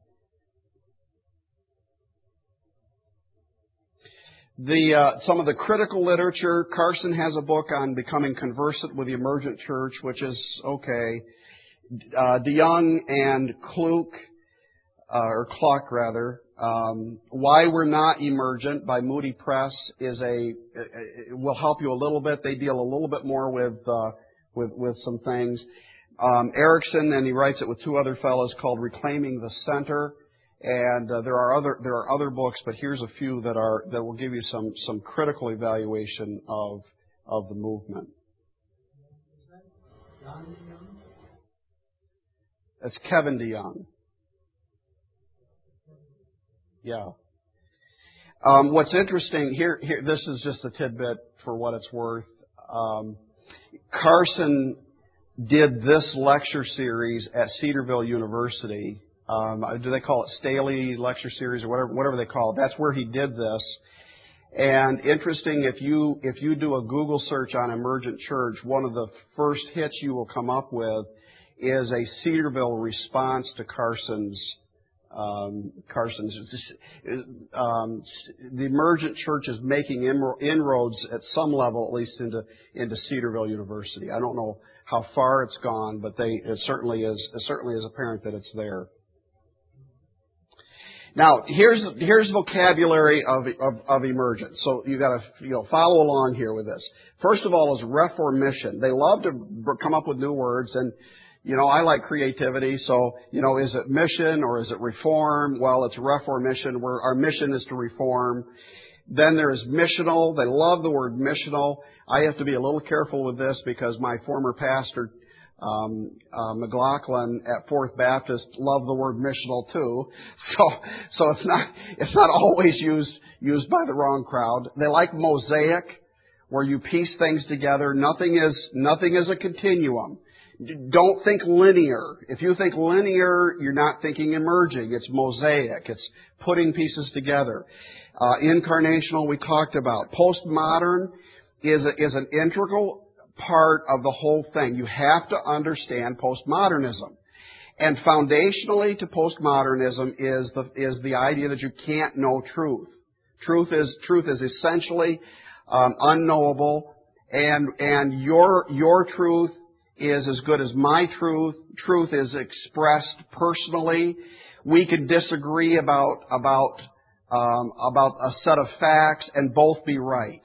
Speaker 1: The, uh, some of the critical literature, Carson has a book on becoming conversant with the emergent church, which is okay. Uh, DeYoung and Kluck, uh, or Kluck rather, um, Why We're Not Emergent by Moody Press is a, it will help you a little bit. They deal a little bit more with, uh, with, with some things. Um, Erickson, and he writes it with two other fellows, called Reclaiming the Center. And uh, there are other there are other books, but here's a few that are that will give you some some critical evaluation of of the movement. That's Kevin DeYoung. Yeah. Um, what's interesting here, here, this is just a tidbit for what it's worth. Um, Carson did this lecture series at Cedarville University. Um, do they call it Staley Lecture Series or whatever, whatever they call it? That's where he did this. And interesting, if you if you do a Google search on emergent church, one of the first hits you will come up with is a Cedarville response to Carson's um, Carson's. Um, the emergent church is making inroads at some level, at least into into Cedarville University. I don't know how far it's gone, but they it certainly is it certainly is apparent that it's there. Now, here's here's vocabulary of of, of emergence. So you got to you know follow along here with this. First of all, is reformation. They love to come up with new words, and you know I like creativity. So you know, is it mission or is it reform? Well, it's reformation. Where our mission is to reform. Then there's missional. They love the word missional. I have to be a little careful with this because my former pastor, Um, uh, McLaughlin at Fourth Baptist loved the word missional too, so so it's not it's not always used used by the wrong crowd. They like mosaic, where you piece things together. Nothing is nothing is a continuum. Don't think linear. If you think linear, you're not thinking emerging. It's mosaic. It's putting pieces together. Uh, incarnational, we talked about. Postmodern is a, is an integral part of the whole thing. You have to understand postmodernism. And foundationally to postmodernism is the, is the idea that you can't know truth. Truth is, truth is essentially um, unknowable, and, and your, your truth is as good as my truth. Truth is expressed personally. We can disagree about, about, um, about a set of facts and both be right.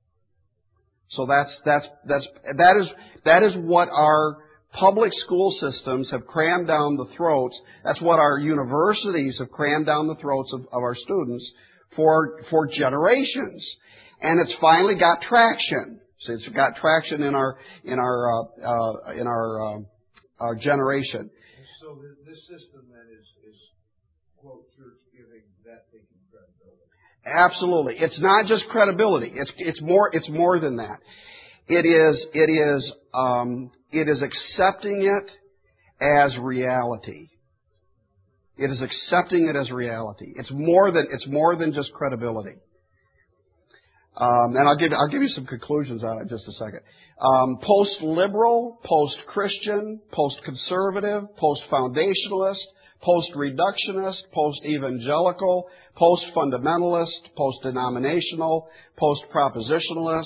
Speaker 1: So that's, that's, that's, that is, that is what our public school systems have crammed down the throats. That's what our universities have crammed down the throats of, of our students for, for generations. And it's finally got traction. So it's got traction in our, in our, uh, uh, in our, uh, our generation.
Speaker 4: And so this system then is, is, quote, church giving that thinking credibility.
Speaker 1: Absolutely. It's not just credibility. It's, it's more, it's more than that. It is, it is, um, it is accepting it as reality. It is accepting it as reality. It's more than, it's more than just credibility. Um, and I'll give, I'll give you some conclusions on it in just a second. Um, post-liberal, post-Christian, post-conservative, post-foundationalist, post-reductionist, post-evangelical, post-fundamentalist, post-denominational, post-propositionalist.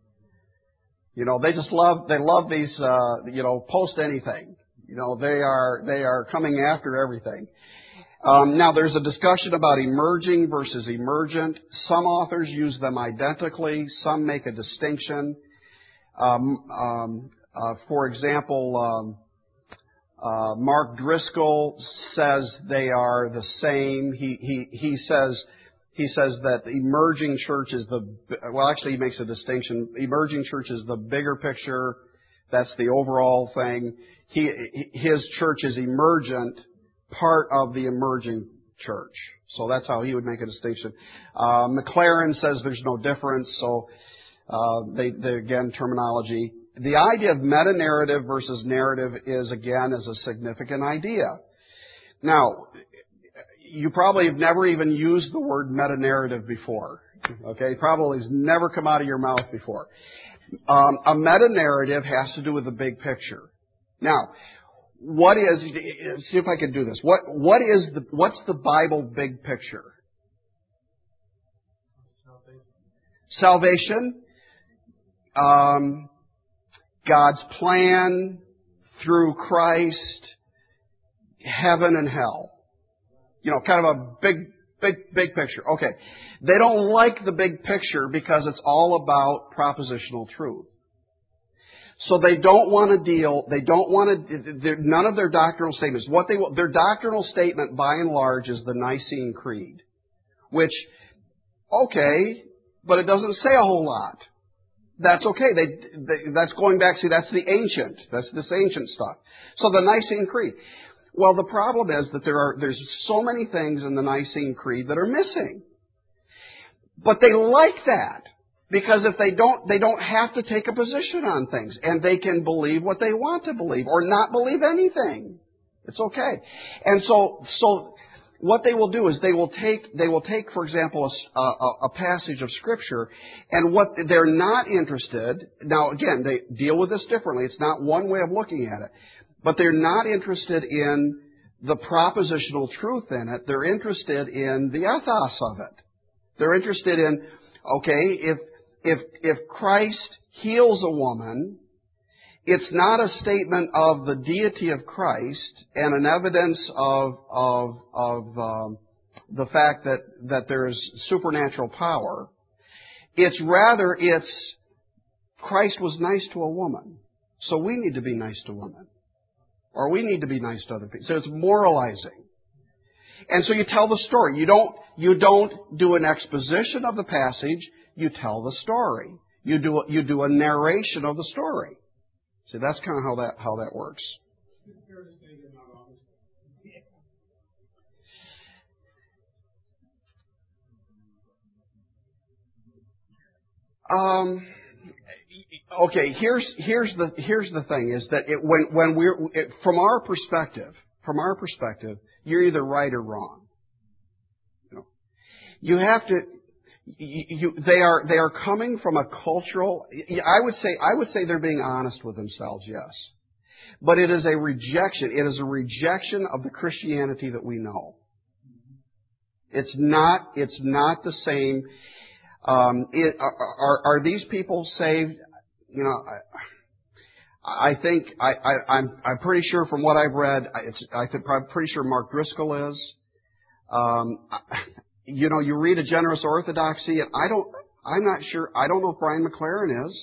Speaker 1: You know, they just love, they love these, uh, you know, post anything. You know, they are, they are coming after everything. Um, now, there's a discussion about emerging versus emergent. Some authors use them identically. Some make a distinction. Um, um, uh, for example, um, uh, Mark Driscoll says they are the same. He he he says he says that the emerging church is the well. Actually, he makes a distinction. Emerging church is the bigger picture. That's the overall thing. He his church is emergent, part of the emerging church. So that's how he would make a distinction. Uh, McLaren says there's no difference. So uh, they, they again terminology. The idea of meta-narrative versus narrative is, again, is a significant idea. Now, you probably have never even used the word meta-narrative before. Okay? Probably has never come out of your mouth before. Um, a meta-narrative has to do with the big picture. Now, what is, see if I can do this. What, what is the, what's the Bible big picture? Salvation. Um, God's plan through Christ, heaven and hell. You know, kind of a big, big, big picture. Okay. They don't like the big picture because it's all about propositional truth. So they don't want to deal, they don't want to, none of their doctrinal statements, what they, their doctrinal statement by and large is the Nicene Creed. Which, okay, but it doesn't say a whole lot. That's okay. They, they, that's going back, see, that's the ancient. That's this ancient stuff. So the Nicene Creed. Well, the problem is that there are, there's so many things in the Nicene Creed that are missing. But they like that. Because if they don't, they don't have to take a position on things. And they can believe what they want to believe or not believe anything. It's okay. And so, so, what they will do is they will take, they will take, for example, a, a, a passage of Scripture, and what they're not interested, now again, they deal with this differently. It's not one way of looking at it. But they're not interested in the propositional truth in it. They're interested in the ethos of it. They're interested in, okay, if, if, if Christ heals a woman, it's not a statement of the deity of Christ and an evidence of of of um, the fact that that there is supernatural power. It's rather it's Christ was nice to a woman, so we need to be nice to women, or we need to be nice to other people. So it's moralizing, and so you tell the story. You don't you don't do an exposition of the passage. You tell the story. You do you do a narration of the story. See, that's kind of how that how that works. Um. Okay. Here's here's the here's the thing is that it, when when we're it, from our perspective from our perspective you're either right or wrong. You know, you have to. You, you, they are they are coming from a cultural. I would say I would say they're being honest with themselves. Yes, but it is a rejection. It is a rejection of the Christianity that we know. It's not. It's not the same. Um, it, are are these people saved? You know, I, I think I, I, I'm I'm pretty sure from what I've read. It's, I think I'm pretty sure Mark Driscoll is. Um, You know, you read a Generous Orthodoxy, and I don't, I'm not sure, I don't know if Brian McLaren is.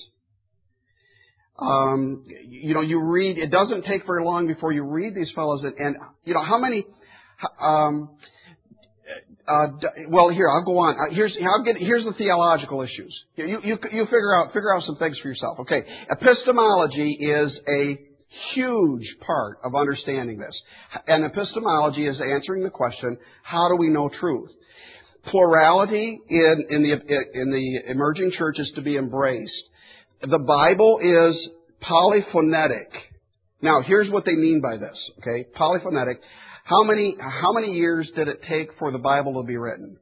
Speaker 1: Um, you know, you read, it doesn't take very long before you read these fellows, and, and you know, how many, um, uh, well, here, I'll go on. Here's, I'll get, here's the theological issues. You, you, you figure out, figure out some things for yourself. Okay. Epistemology is a huge part of understanding this. And epistemology is answering the question, how do we know truth? Plurality in, in the in the emerging church is to be embraced. The Bible is polyphonetic. Now, here's what they mean by this. Okay, polyphonetic. How many how many years did it take for the Bible to be written?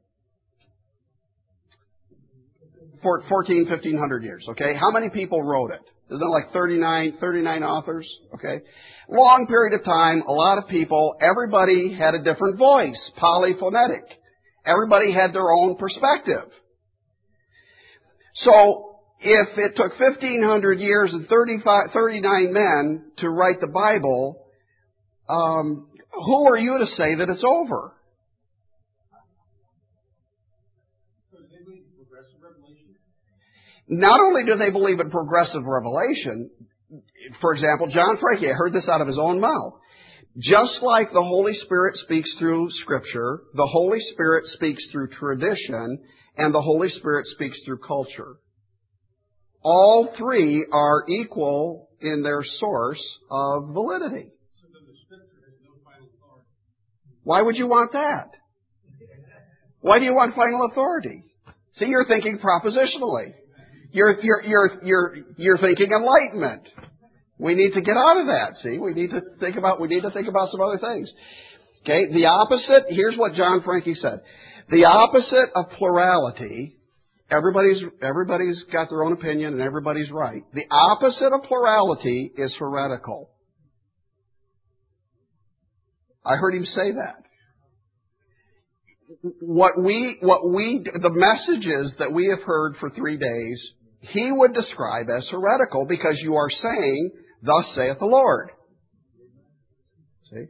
Speaker 1: fourteen, fifteen hundred years. Okay, how many people wrote it? Isn't it like thirty-nine, thirty-nine authors? Okay, long period of time. A lot of people. Everybody had a different voice. Polyphonetic. Everybody had their own perspective. So, if it took fifteen hundred years and thirty-five, thirty-nine men to write the Bible, um, who are you to say that it's over? Not only do they believe in progressive revelation, for example, John Frankie, I heard this out of his own mouth. Just like the Holy Spirit speaks through Scripture, the Holy Spirit speaks through tradition, and the Holy Spirit speaks through culture. All three are equal in their source of validity.
Speaker 2: So then the Scripture has no final authority.
Speaker 1: Why would you want that? Why do you want final authority? See, you're thinking propositionally. You're, you're, you're, you're, you're thinking enlightenment. We need to get out of that, see? We need to think about, we need to think about some other things. Okay, the opposite, here's what John Frankie said. The opposite of plurality, everybody's, everybody's got their own opinion and everybody's right. The opposite of plurality is heretical. I heard him say that. What we, what we, the messages that we have heard for three days, he would describe as heretical because you are saying, "Thus saith the Lord." See?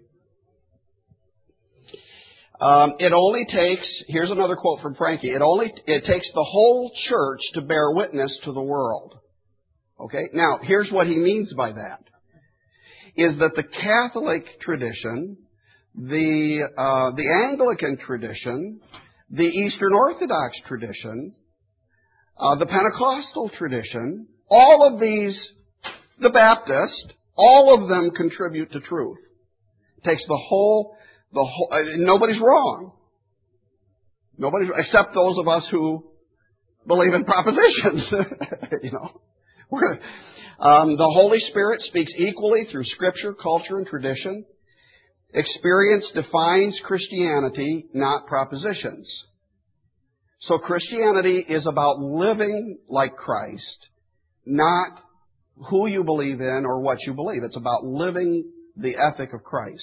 Speaker 1: Um, it only takes, here's another quote from Frankie, it only, it takes the whole church to bear witness to the world. Okay? Now, here's what he means by that. Is that the Catholic tradition, the, uh, the Anglican tradition, the Eastern Orthodox tradition, uh, the Pentecostal tradition, all of these, the Baptist, all of them contribute to truth. It takes the whole, the whole, uh, nobody's wrong. Nobody's, except those of us who believe in propositions. You know, we're, um, the Holy Spirit speaks equally through Scripture, culture, and tradition. Experience defines Christianity, not propositions. So Christianity is about living like Christ, not who you believe in or what you believe. It's about living the ethic of Christ.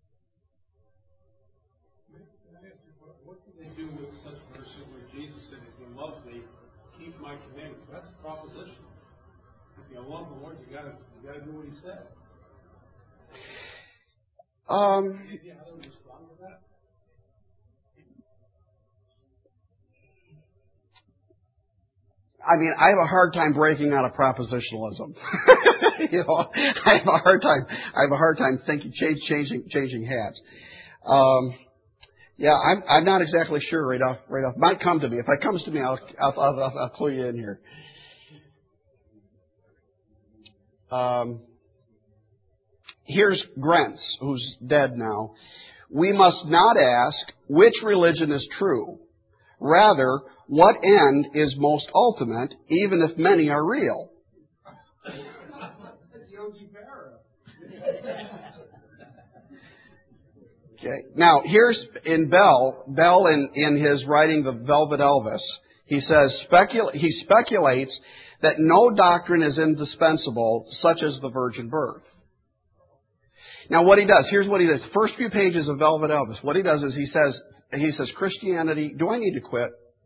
Speaker 2: What do they do with such verses where Jesus said, "If you love me, keep my commandments"? That's a proposition. If you love the Lord, you gotta you gotta do what He said.
Speaker 1: Um,
Speaker 2: Any idea how they would respond to that?
Speaker 1: I mean, I have a hard time breaking out of propositionalism. You know, I have a hard time. I have a hard time thinking, change, changing, changing hats. Um, yeah, I'm, I'm not exactly sure right off. Right off, might come to me. If it comes to me, I'll, I'll, I'll, I'll clue you in here. Um, here's Grentz, who's dead now. We must not ask which religion is true. Rather, what end is most ultimate, even if many are real? Okay. Now, here's in Bell, Bell in, in his writing, The Velvet Elvis, he says, specula- he speculates that no doctrine is indispensable, such as the virgin birth. Now, what he does, here's what he does. First few pages of Velvet Elvis, what he does is he says, he says, Christianity, do I need to quit?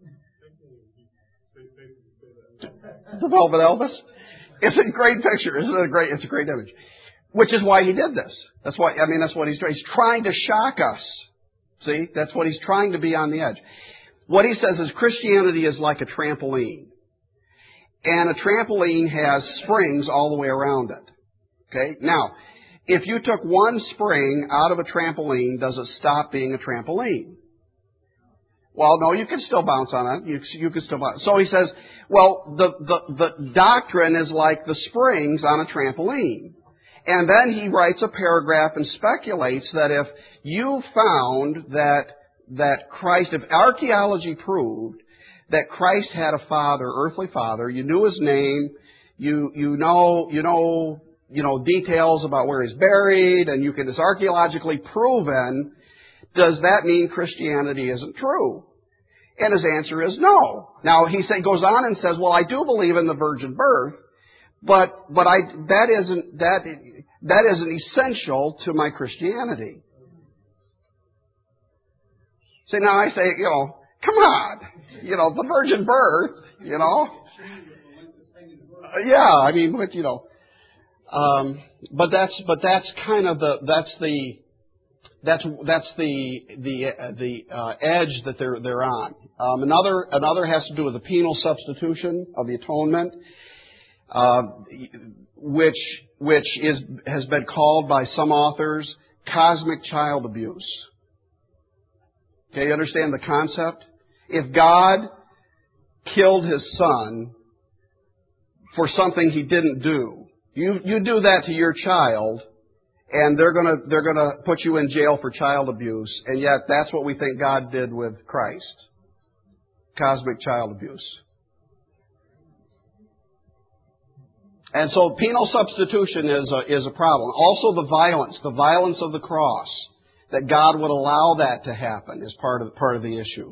Speaker 1: The Velvet Elvis? It's a great picture. Isn't it a great, it's a great image. Which is why he did this. That's why, I mean, that's what he's doing. He's trying to shock us. See? That's what he's trying to be on the edge. What he says is Christianity is like a trampoline. And a trampoline has springs all the way around it. Okay? Now, if you took one spring out of a trampoline, does it stop being a trampoline? Well, no, you can still bounce on it. You, you can still bounce. So he says, well, the, the, the doctrine is like the springs on a trampoline. And then he writes a paragraph and speculates that if you found that, that Christ, if archaeology proved that Christ had a father, earthly father, you knew his name, you, you know, you know, you know, details about where he's buried, and you can, it's archaeologically proven, does that mean Christianity isn't true? And his answer is no. Now, he say, goes on and says, well, I do believe in the virgin birth, but, but I, that isn't, that, that isn't essential to my Christianity. See, now I say, you know, come on, you know, the virgin birth, you know. Uh, yeah, I mean, but, you know, um, but that's, but that's kind of the, that's the, That's that's the the uh, the uh, edge that they're they're on. Um, another another has to do with the penal substitution of the atonement, uh, which which is has been called by some authors cosmic child abuse. Okay, you understand the concept? If God killed His Son for something He didn't do, you you do that to your child, and they're gonna they're gonna put you in jail for child abuse, and yet that's what we think God did with Christ. Cosmic child abuse. And so penal substitution is a, is a problem. Also the violence, the violence of the cross, that God would allow that to happen is part of part of the issue.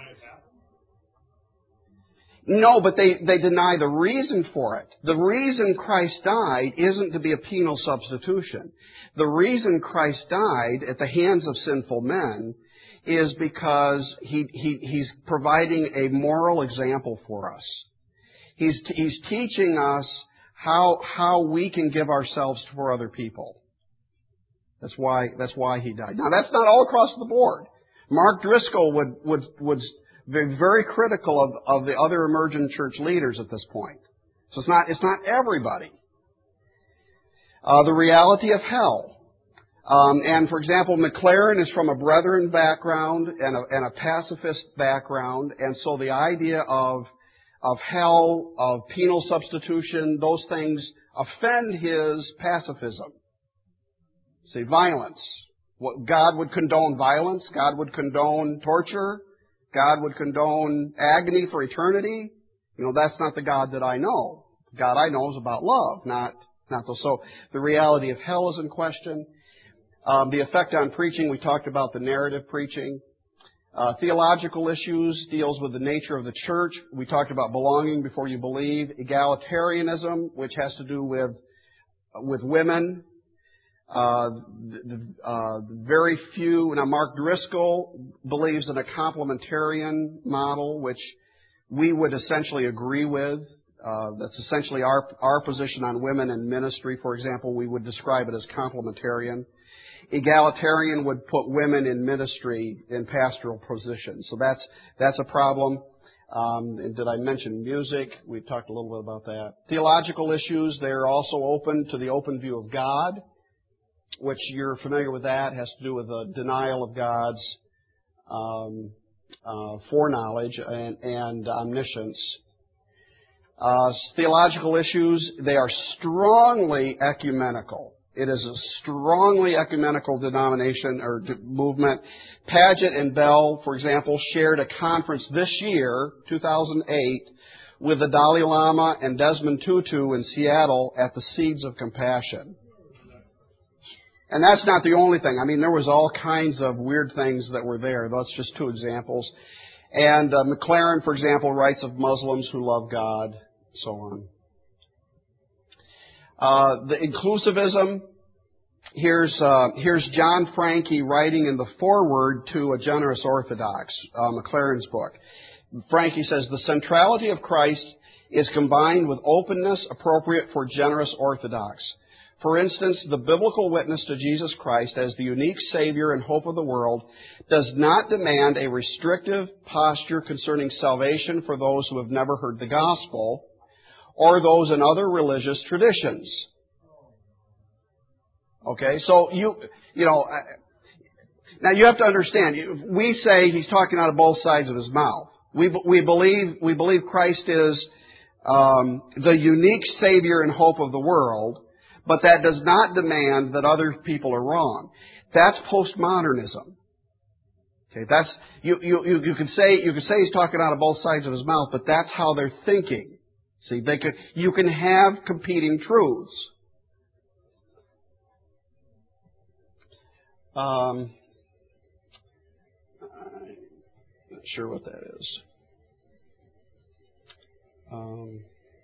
Speaker 1: No, but they, they deny the reason for it. The reason Christ died isn't to be a penal substitution. The reason Christ died at the hands of sinful men is because he, he, He's providing a moral example for us. He's, he's teaching us how, how we can give ourselves for other people. That's why, that's why He died. Now, that's not all across the board. Mark Driscoll would, would, would be very critical of, of the other emergent church leaders at this point. So it's not, it's not everybody. Uh, the reality of hell. Um, and for example, McLaren is from a Brethren background and a, and a pacifist background, and so the idea of of hell, of penal substitution, those things offend his pacifism. See, violence. What, God would condone violence. God would condone torture. God would condone agony for eternity. You know, that's not the God that I know. The God I know is about love, not not those. So the reality of hell is in question. Um, the effect on preaching, we talked about the narrative preaching. Uh, theological issues deals with the nature of the church. We talked about belonging before you believe. Egalitarianism, which has to do with with women. Uh, the, uh, very few. Now, Mark Driscoll believes in a complementarian model, which we would essentially agree with. Uh, that's essentially our our position on women in ministry. For example, we would describe it as complementarian. Egalitarian would put women in ministry in pastoral positions. So that's that's a problem. Um, and did I mention music? We talked a little bit about that. Theological issues, they're also open to the open view of God, which you're familiar with that. It has to do with the denial of God's um, uh, foreknowledge and, and omniscience. Uh, theological issues, they are strongly ecumenical. It is a strongly ecumenical denomination or movement. Paget and Bell, for example, shared a conference this year, two thousand eight, with the Dalai Lama and Desmond Tutu in Seattle at the Seeds of Compassion. And that's not the only thing. I mean, there was all kinds of weird things that were there. That's just two examples. And uh, McLaren, for example, writes of Muslims who love God, so on. Uh, the inclusivism, here's, uh, here's John Franke writing in the foreword to A Generous Orthodox, uh, McLaren's book. Franke says, the centrality of Christ is combined with openness appropriate for generous Orthodox. For instance, the biblical witness to Jesus Christ as the unique Savior and hope of the world does not demand a restrictive posture concerning salvation for those who have never heard the gospel, or those in other religious traditions. Okay, so you, you know, now you have to understand, we say he's talking out of both sides of his mouth. We, we believe, we believe Christ is um, the unique Savior and hope of the world, but that does not demand that other people are wrong. That's postmodernism. Okay, that's, you, you, you, you could say, you could say he's talking out of both sides of his mouth, but that's how they're thinking. See, they could, you can have competing truths. Um, I'm not sure what that is. Um,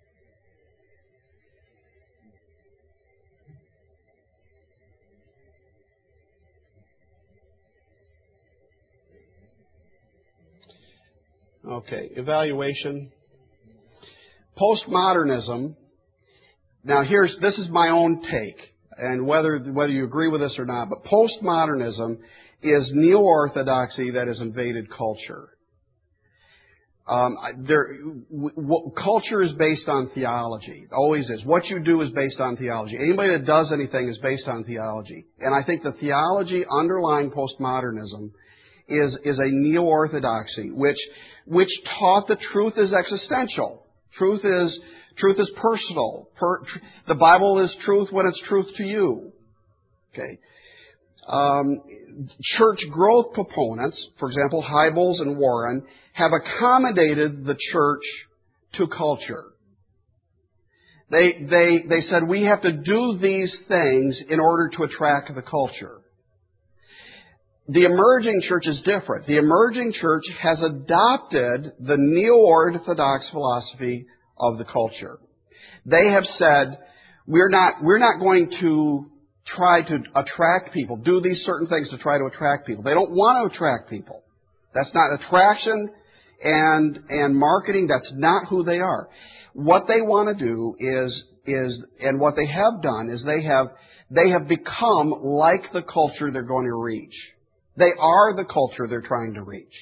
Speaker 1: okay, evaluation. Postmodernism, now here's, this is my own take. and whether whether you agree with this or not, but postmodernism is neo-orthodoxy that has invaded culture. Um, there, w- w- culture is based on theology. It always is. What you do is based on theology. Anybody that does anything is based on theology. And I think the theology underlying postmodernism is is a neo-orthodoxy, which which taught the truth is existential. Truth is truth is personal. Per, tr- the Bible is truth when it's truth to you. Okay. Um, church growth proponents, for example, Hybels and Warren, have accommodated the church to culture. They, they, they said we have to do these things in order to attract the culture. The emerging church is different. The emerging church has adopted the neo-orthodox philosophy of the culture. They have said, we're not, we're not going to try to attract people, do these certain things to try to attract people. They don't want to attract people. That's not attraction and and marketing. That's not who they are. What they want to do is is and what they have done is they have they have become like the culture they're going to reach. They are the culture they're trying to reach.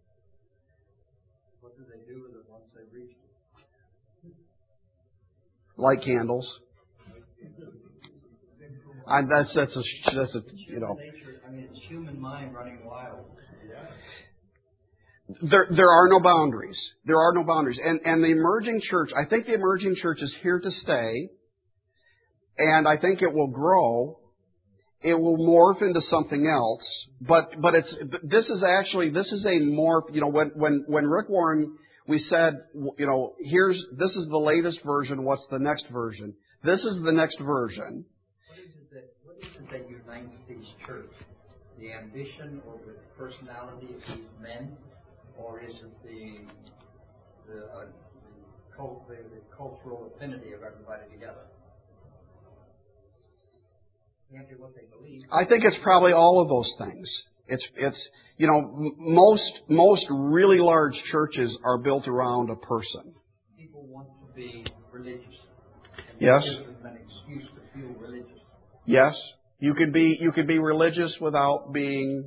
Speaker 3: What do they do with it once they reach it?
Speaker 1: Light candles. I, that's that's a that's a you know.
Speaker 3: Nature, I mean, it's human mind running wild.
Speaker 1: There there are no boundaries. There are no boundaries, and and the emerging church. I think the emerging church is here to stay, and I think it will grow. It will morph into something else, but but it's this is actually this is a morph. You know, when when when Rick Warren, we said, you know, here's this is the latest version. What's the next version? This is the next version.
Speaker 3: What is it that unites these church? The ambition or the personality of these men, or is it the the, uh, the, cult, the, the cultural affinity of everybody together? Can't be what they believe.
Speaker 1: I think it's probably all of those things. It's it's you know m- most most really large churches are built around a person.
Speaker 3: People want to be religious. And
Speaker 1: Yes.
Speaker 3: It gives them an excuse to feel religious.
Speaker 1: Yes, you could be you could be religious without being.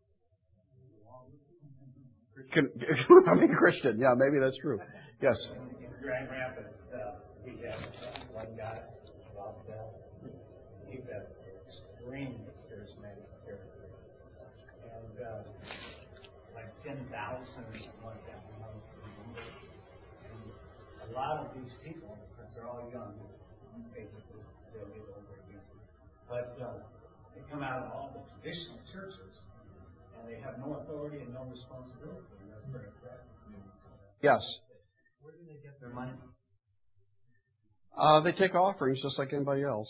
Speaker 1: Con- I mean Christian. Yeah, maybe that's true. Yes.
Speaker 5: In Grand Rapids, uh, we have one guy, Bob Bell. He's an extremely charismatic character, and uh, like ten thousand one time. And a lot of these people, because they're all young, basically they'll get over again. But uh, they come out of all the traditional churches, and they have no authority and no responsibility. And that's very attractive.
Speaker 1: Yes.
Speaker 3: Where do they get their money?
Speaker 1: Uh, they take offerings just like anybody else.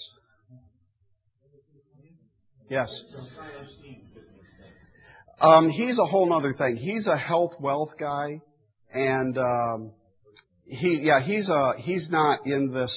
Speaker 1: Yes. Um, he's a whole other thing. He's a health wealth guy, and um, he yeah he's a he's not in this.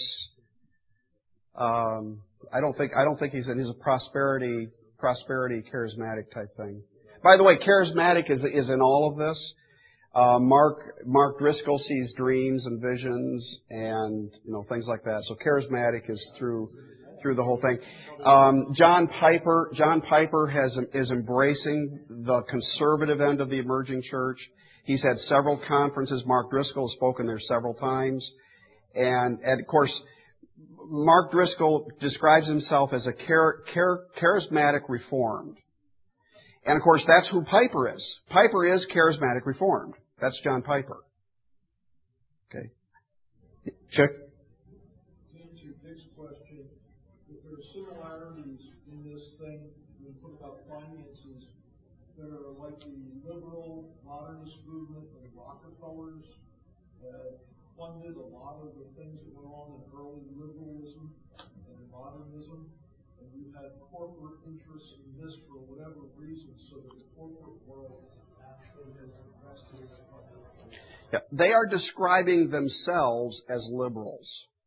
Speaker 1: Um, I don't think I don't think he's in. He's a prosperity prosperity charismatic type thing. By the way, charismatic is is in all of this. Uh, Mark Mark Driscoll sees dreams and visions and you know things like that. So charismatic is through through the whole thing. Um, John Piper John Piper has is embracing the conservative end of the emerging church. He's had several conferences. Mark Driscoll has spoken there several times, and and of course, Mark Driscoll describes himself as a char- char- charismatic reformed. And of course, that's who Piper is. Piper is charismatic reformed. That's John Piper. Okay. Check.
Speaker 6: To answer Dick's question, if there are similarities in this thing, when we talk about finances, that are like the liberal modernist movement of the Rockefellers that funded a lot of the things that went on in early liberalism and modernism. And you had corporate interests in this for whatever reason, so that the corporate world actually has invested in it.
Speaker 1: Yeah, they are describing themselves as liberals.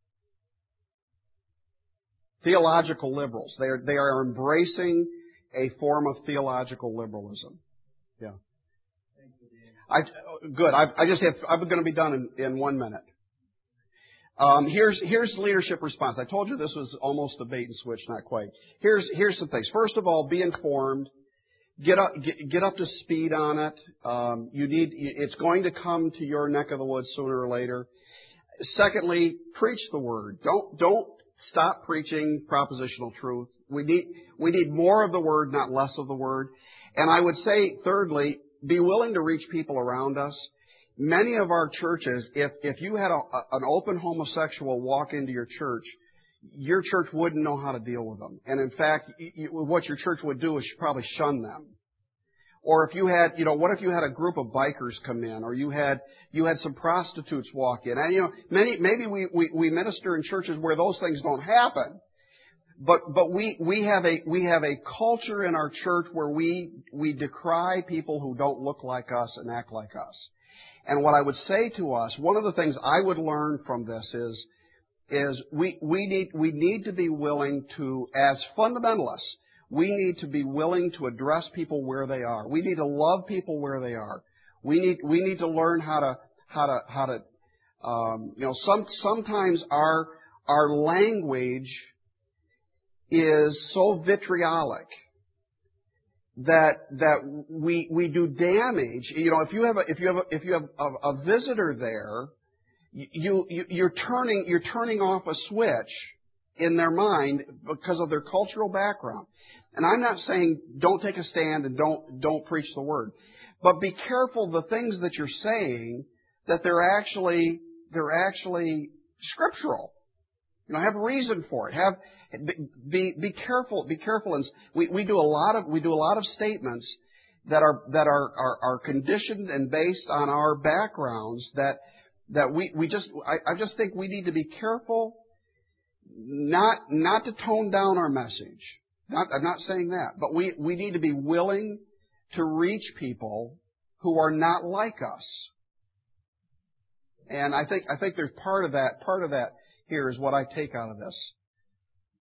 Speaker 1: Theological liberals. They are, they are embracing a form of theological liberalism. Yeah. I, good. I, I just have, I'm going to be done in, in one minute. Um, here's here's leadership response. I told you this was almost a bait and switch, not quite. Here's here's some things. First of all, be informed. Get up get, get up to speed on it. Um, you need it's going to come to your neck of the woods sooner or later. Secondly, preach the word. Don't don't stop preaching propositional truth. We need we need more of the word, not less of the word. And I would say, thirdly, be willing to reach people around us. Many of our churches, if, if you had a, an open homosexual walk into your church, your church wouldn't know how to deal with them. And in fact, you, what your church would do is probably shun them. Or if you had, you know, what if you had a group of bikers come in, or you had, you had some prostitutes walk in? And, you know, many, maybe we, we, we minister in churches where those things don't happen. But, but we, we have a, we have a culture in our church where we, we decry people who don't look like us and act like us. And what I would say to us, one of the things I would learn from this is, is we, we need, we need to be willing to, as fundamentalists, we need to be willing to address people where they are. We need to love people where they are. We need, we need to learn how to, how to, how to, um, you know, some, sometimes our, our language is so vitriolic that that we we do damage. You know, if you have a, if you have a, if you have a, a visitor there, you, you you're turning you're turning off a switch in their mind because of their cultural background. And I'm not saying don't take a stand and don't don't preach the word, but be careful the things that you're saying, that they're actually they're actually scriptural. You know, have reason for it. Have be be careful. Be careful. And we, we do a lot of we do a lot of statements that are that are, are, are conditioned and based on our backgrounds. That that we, we just I, I just think we need to be careful not not to tone down our message. Not, I'm not saying that, but we, we need to be willing to reach people who are not like us. And I think I think there's part of that part of that. Here is what I take out of this.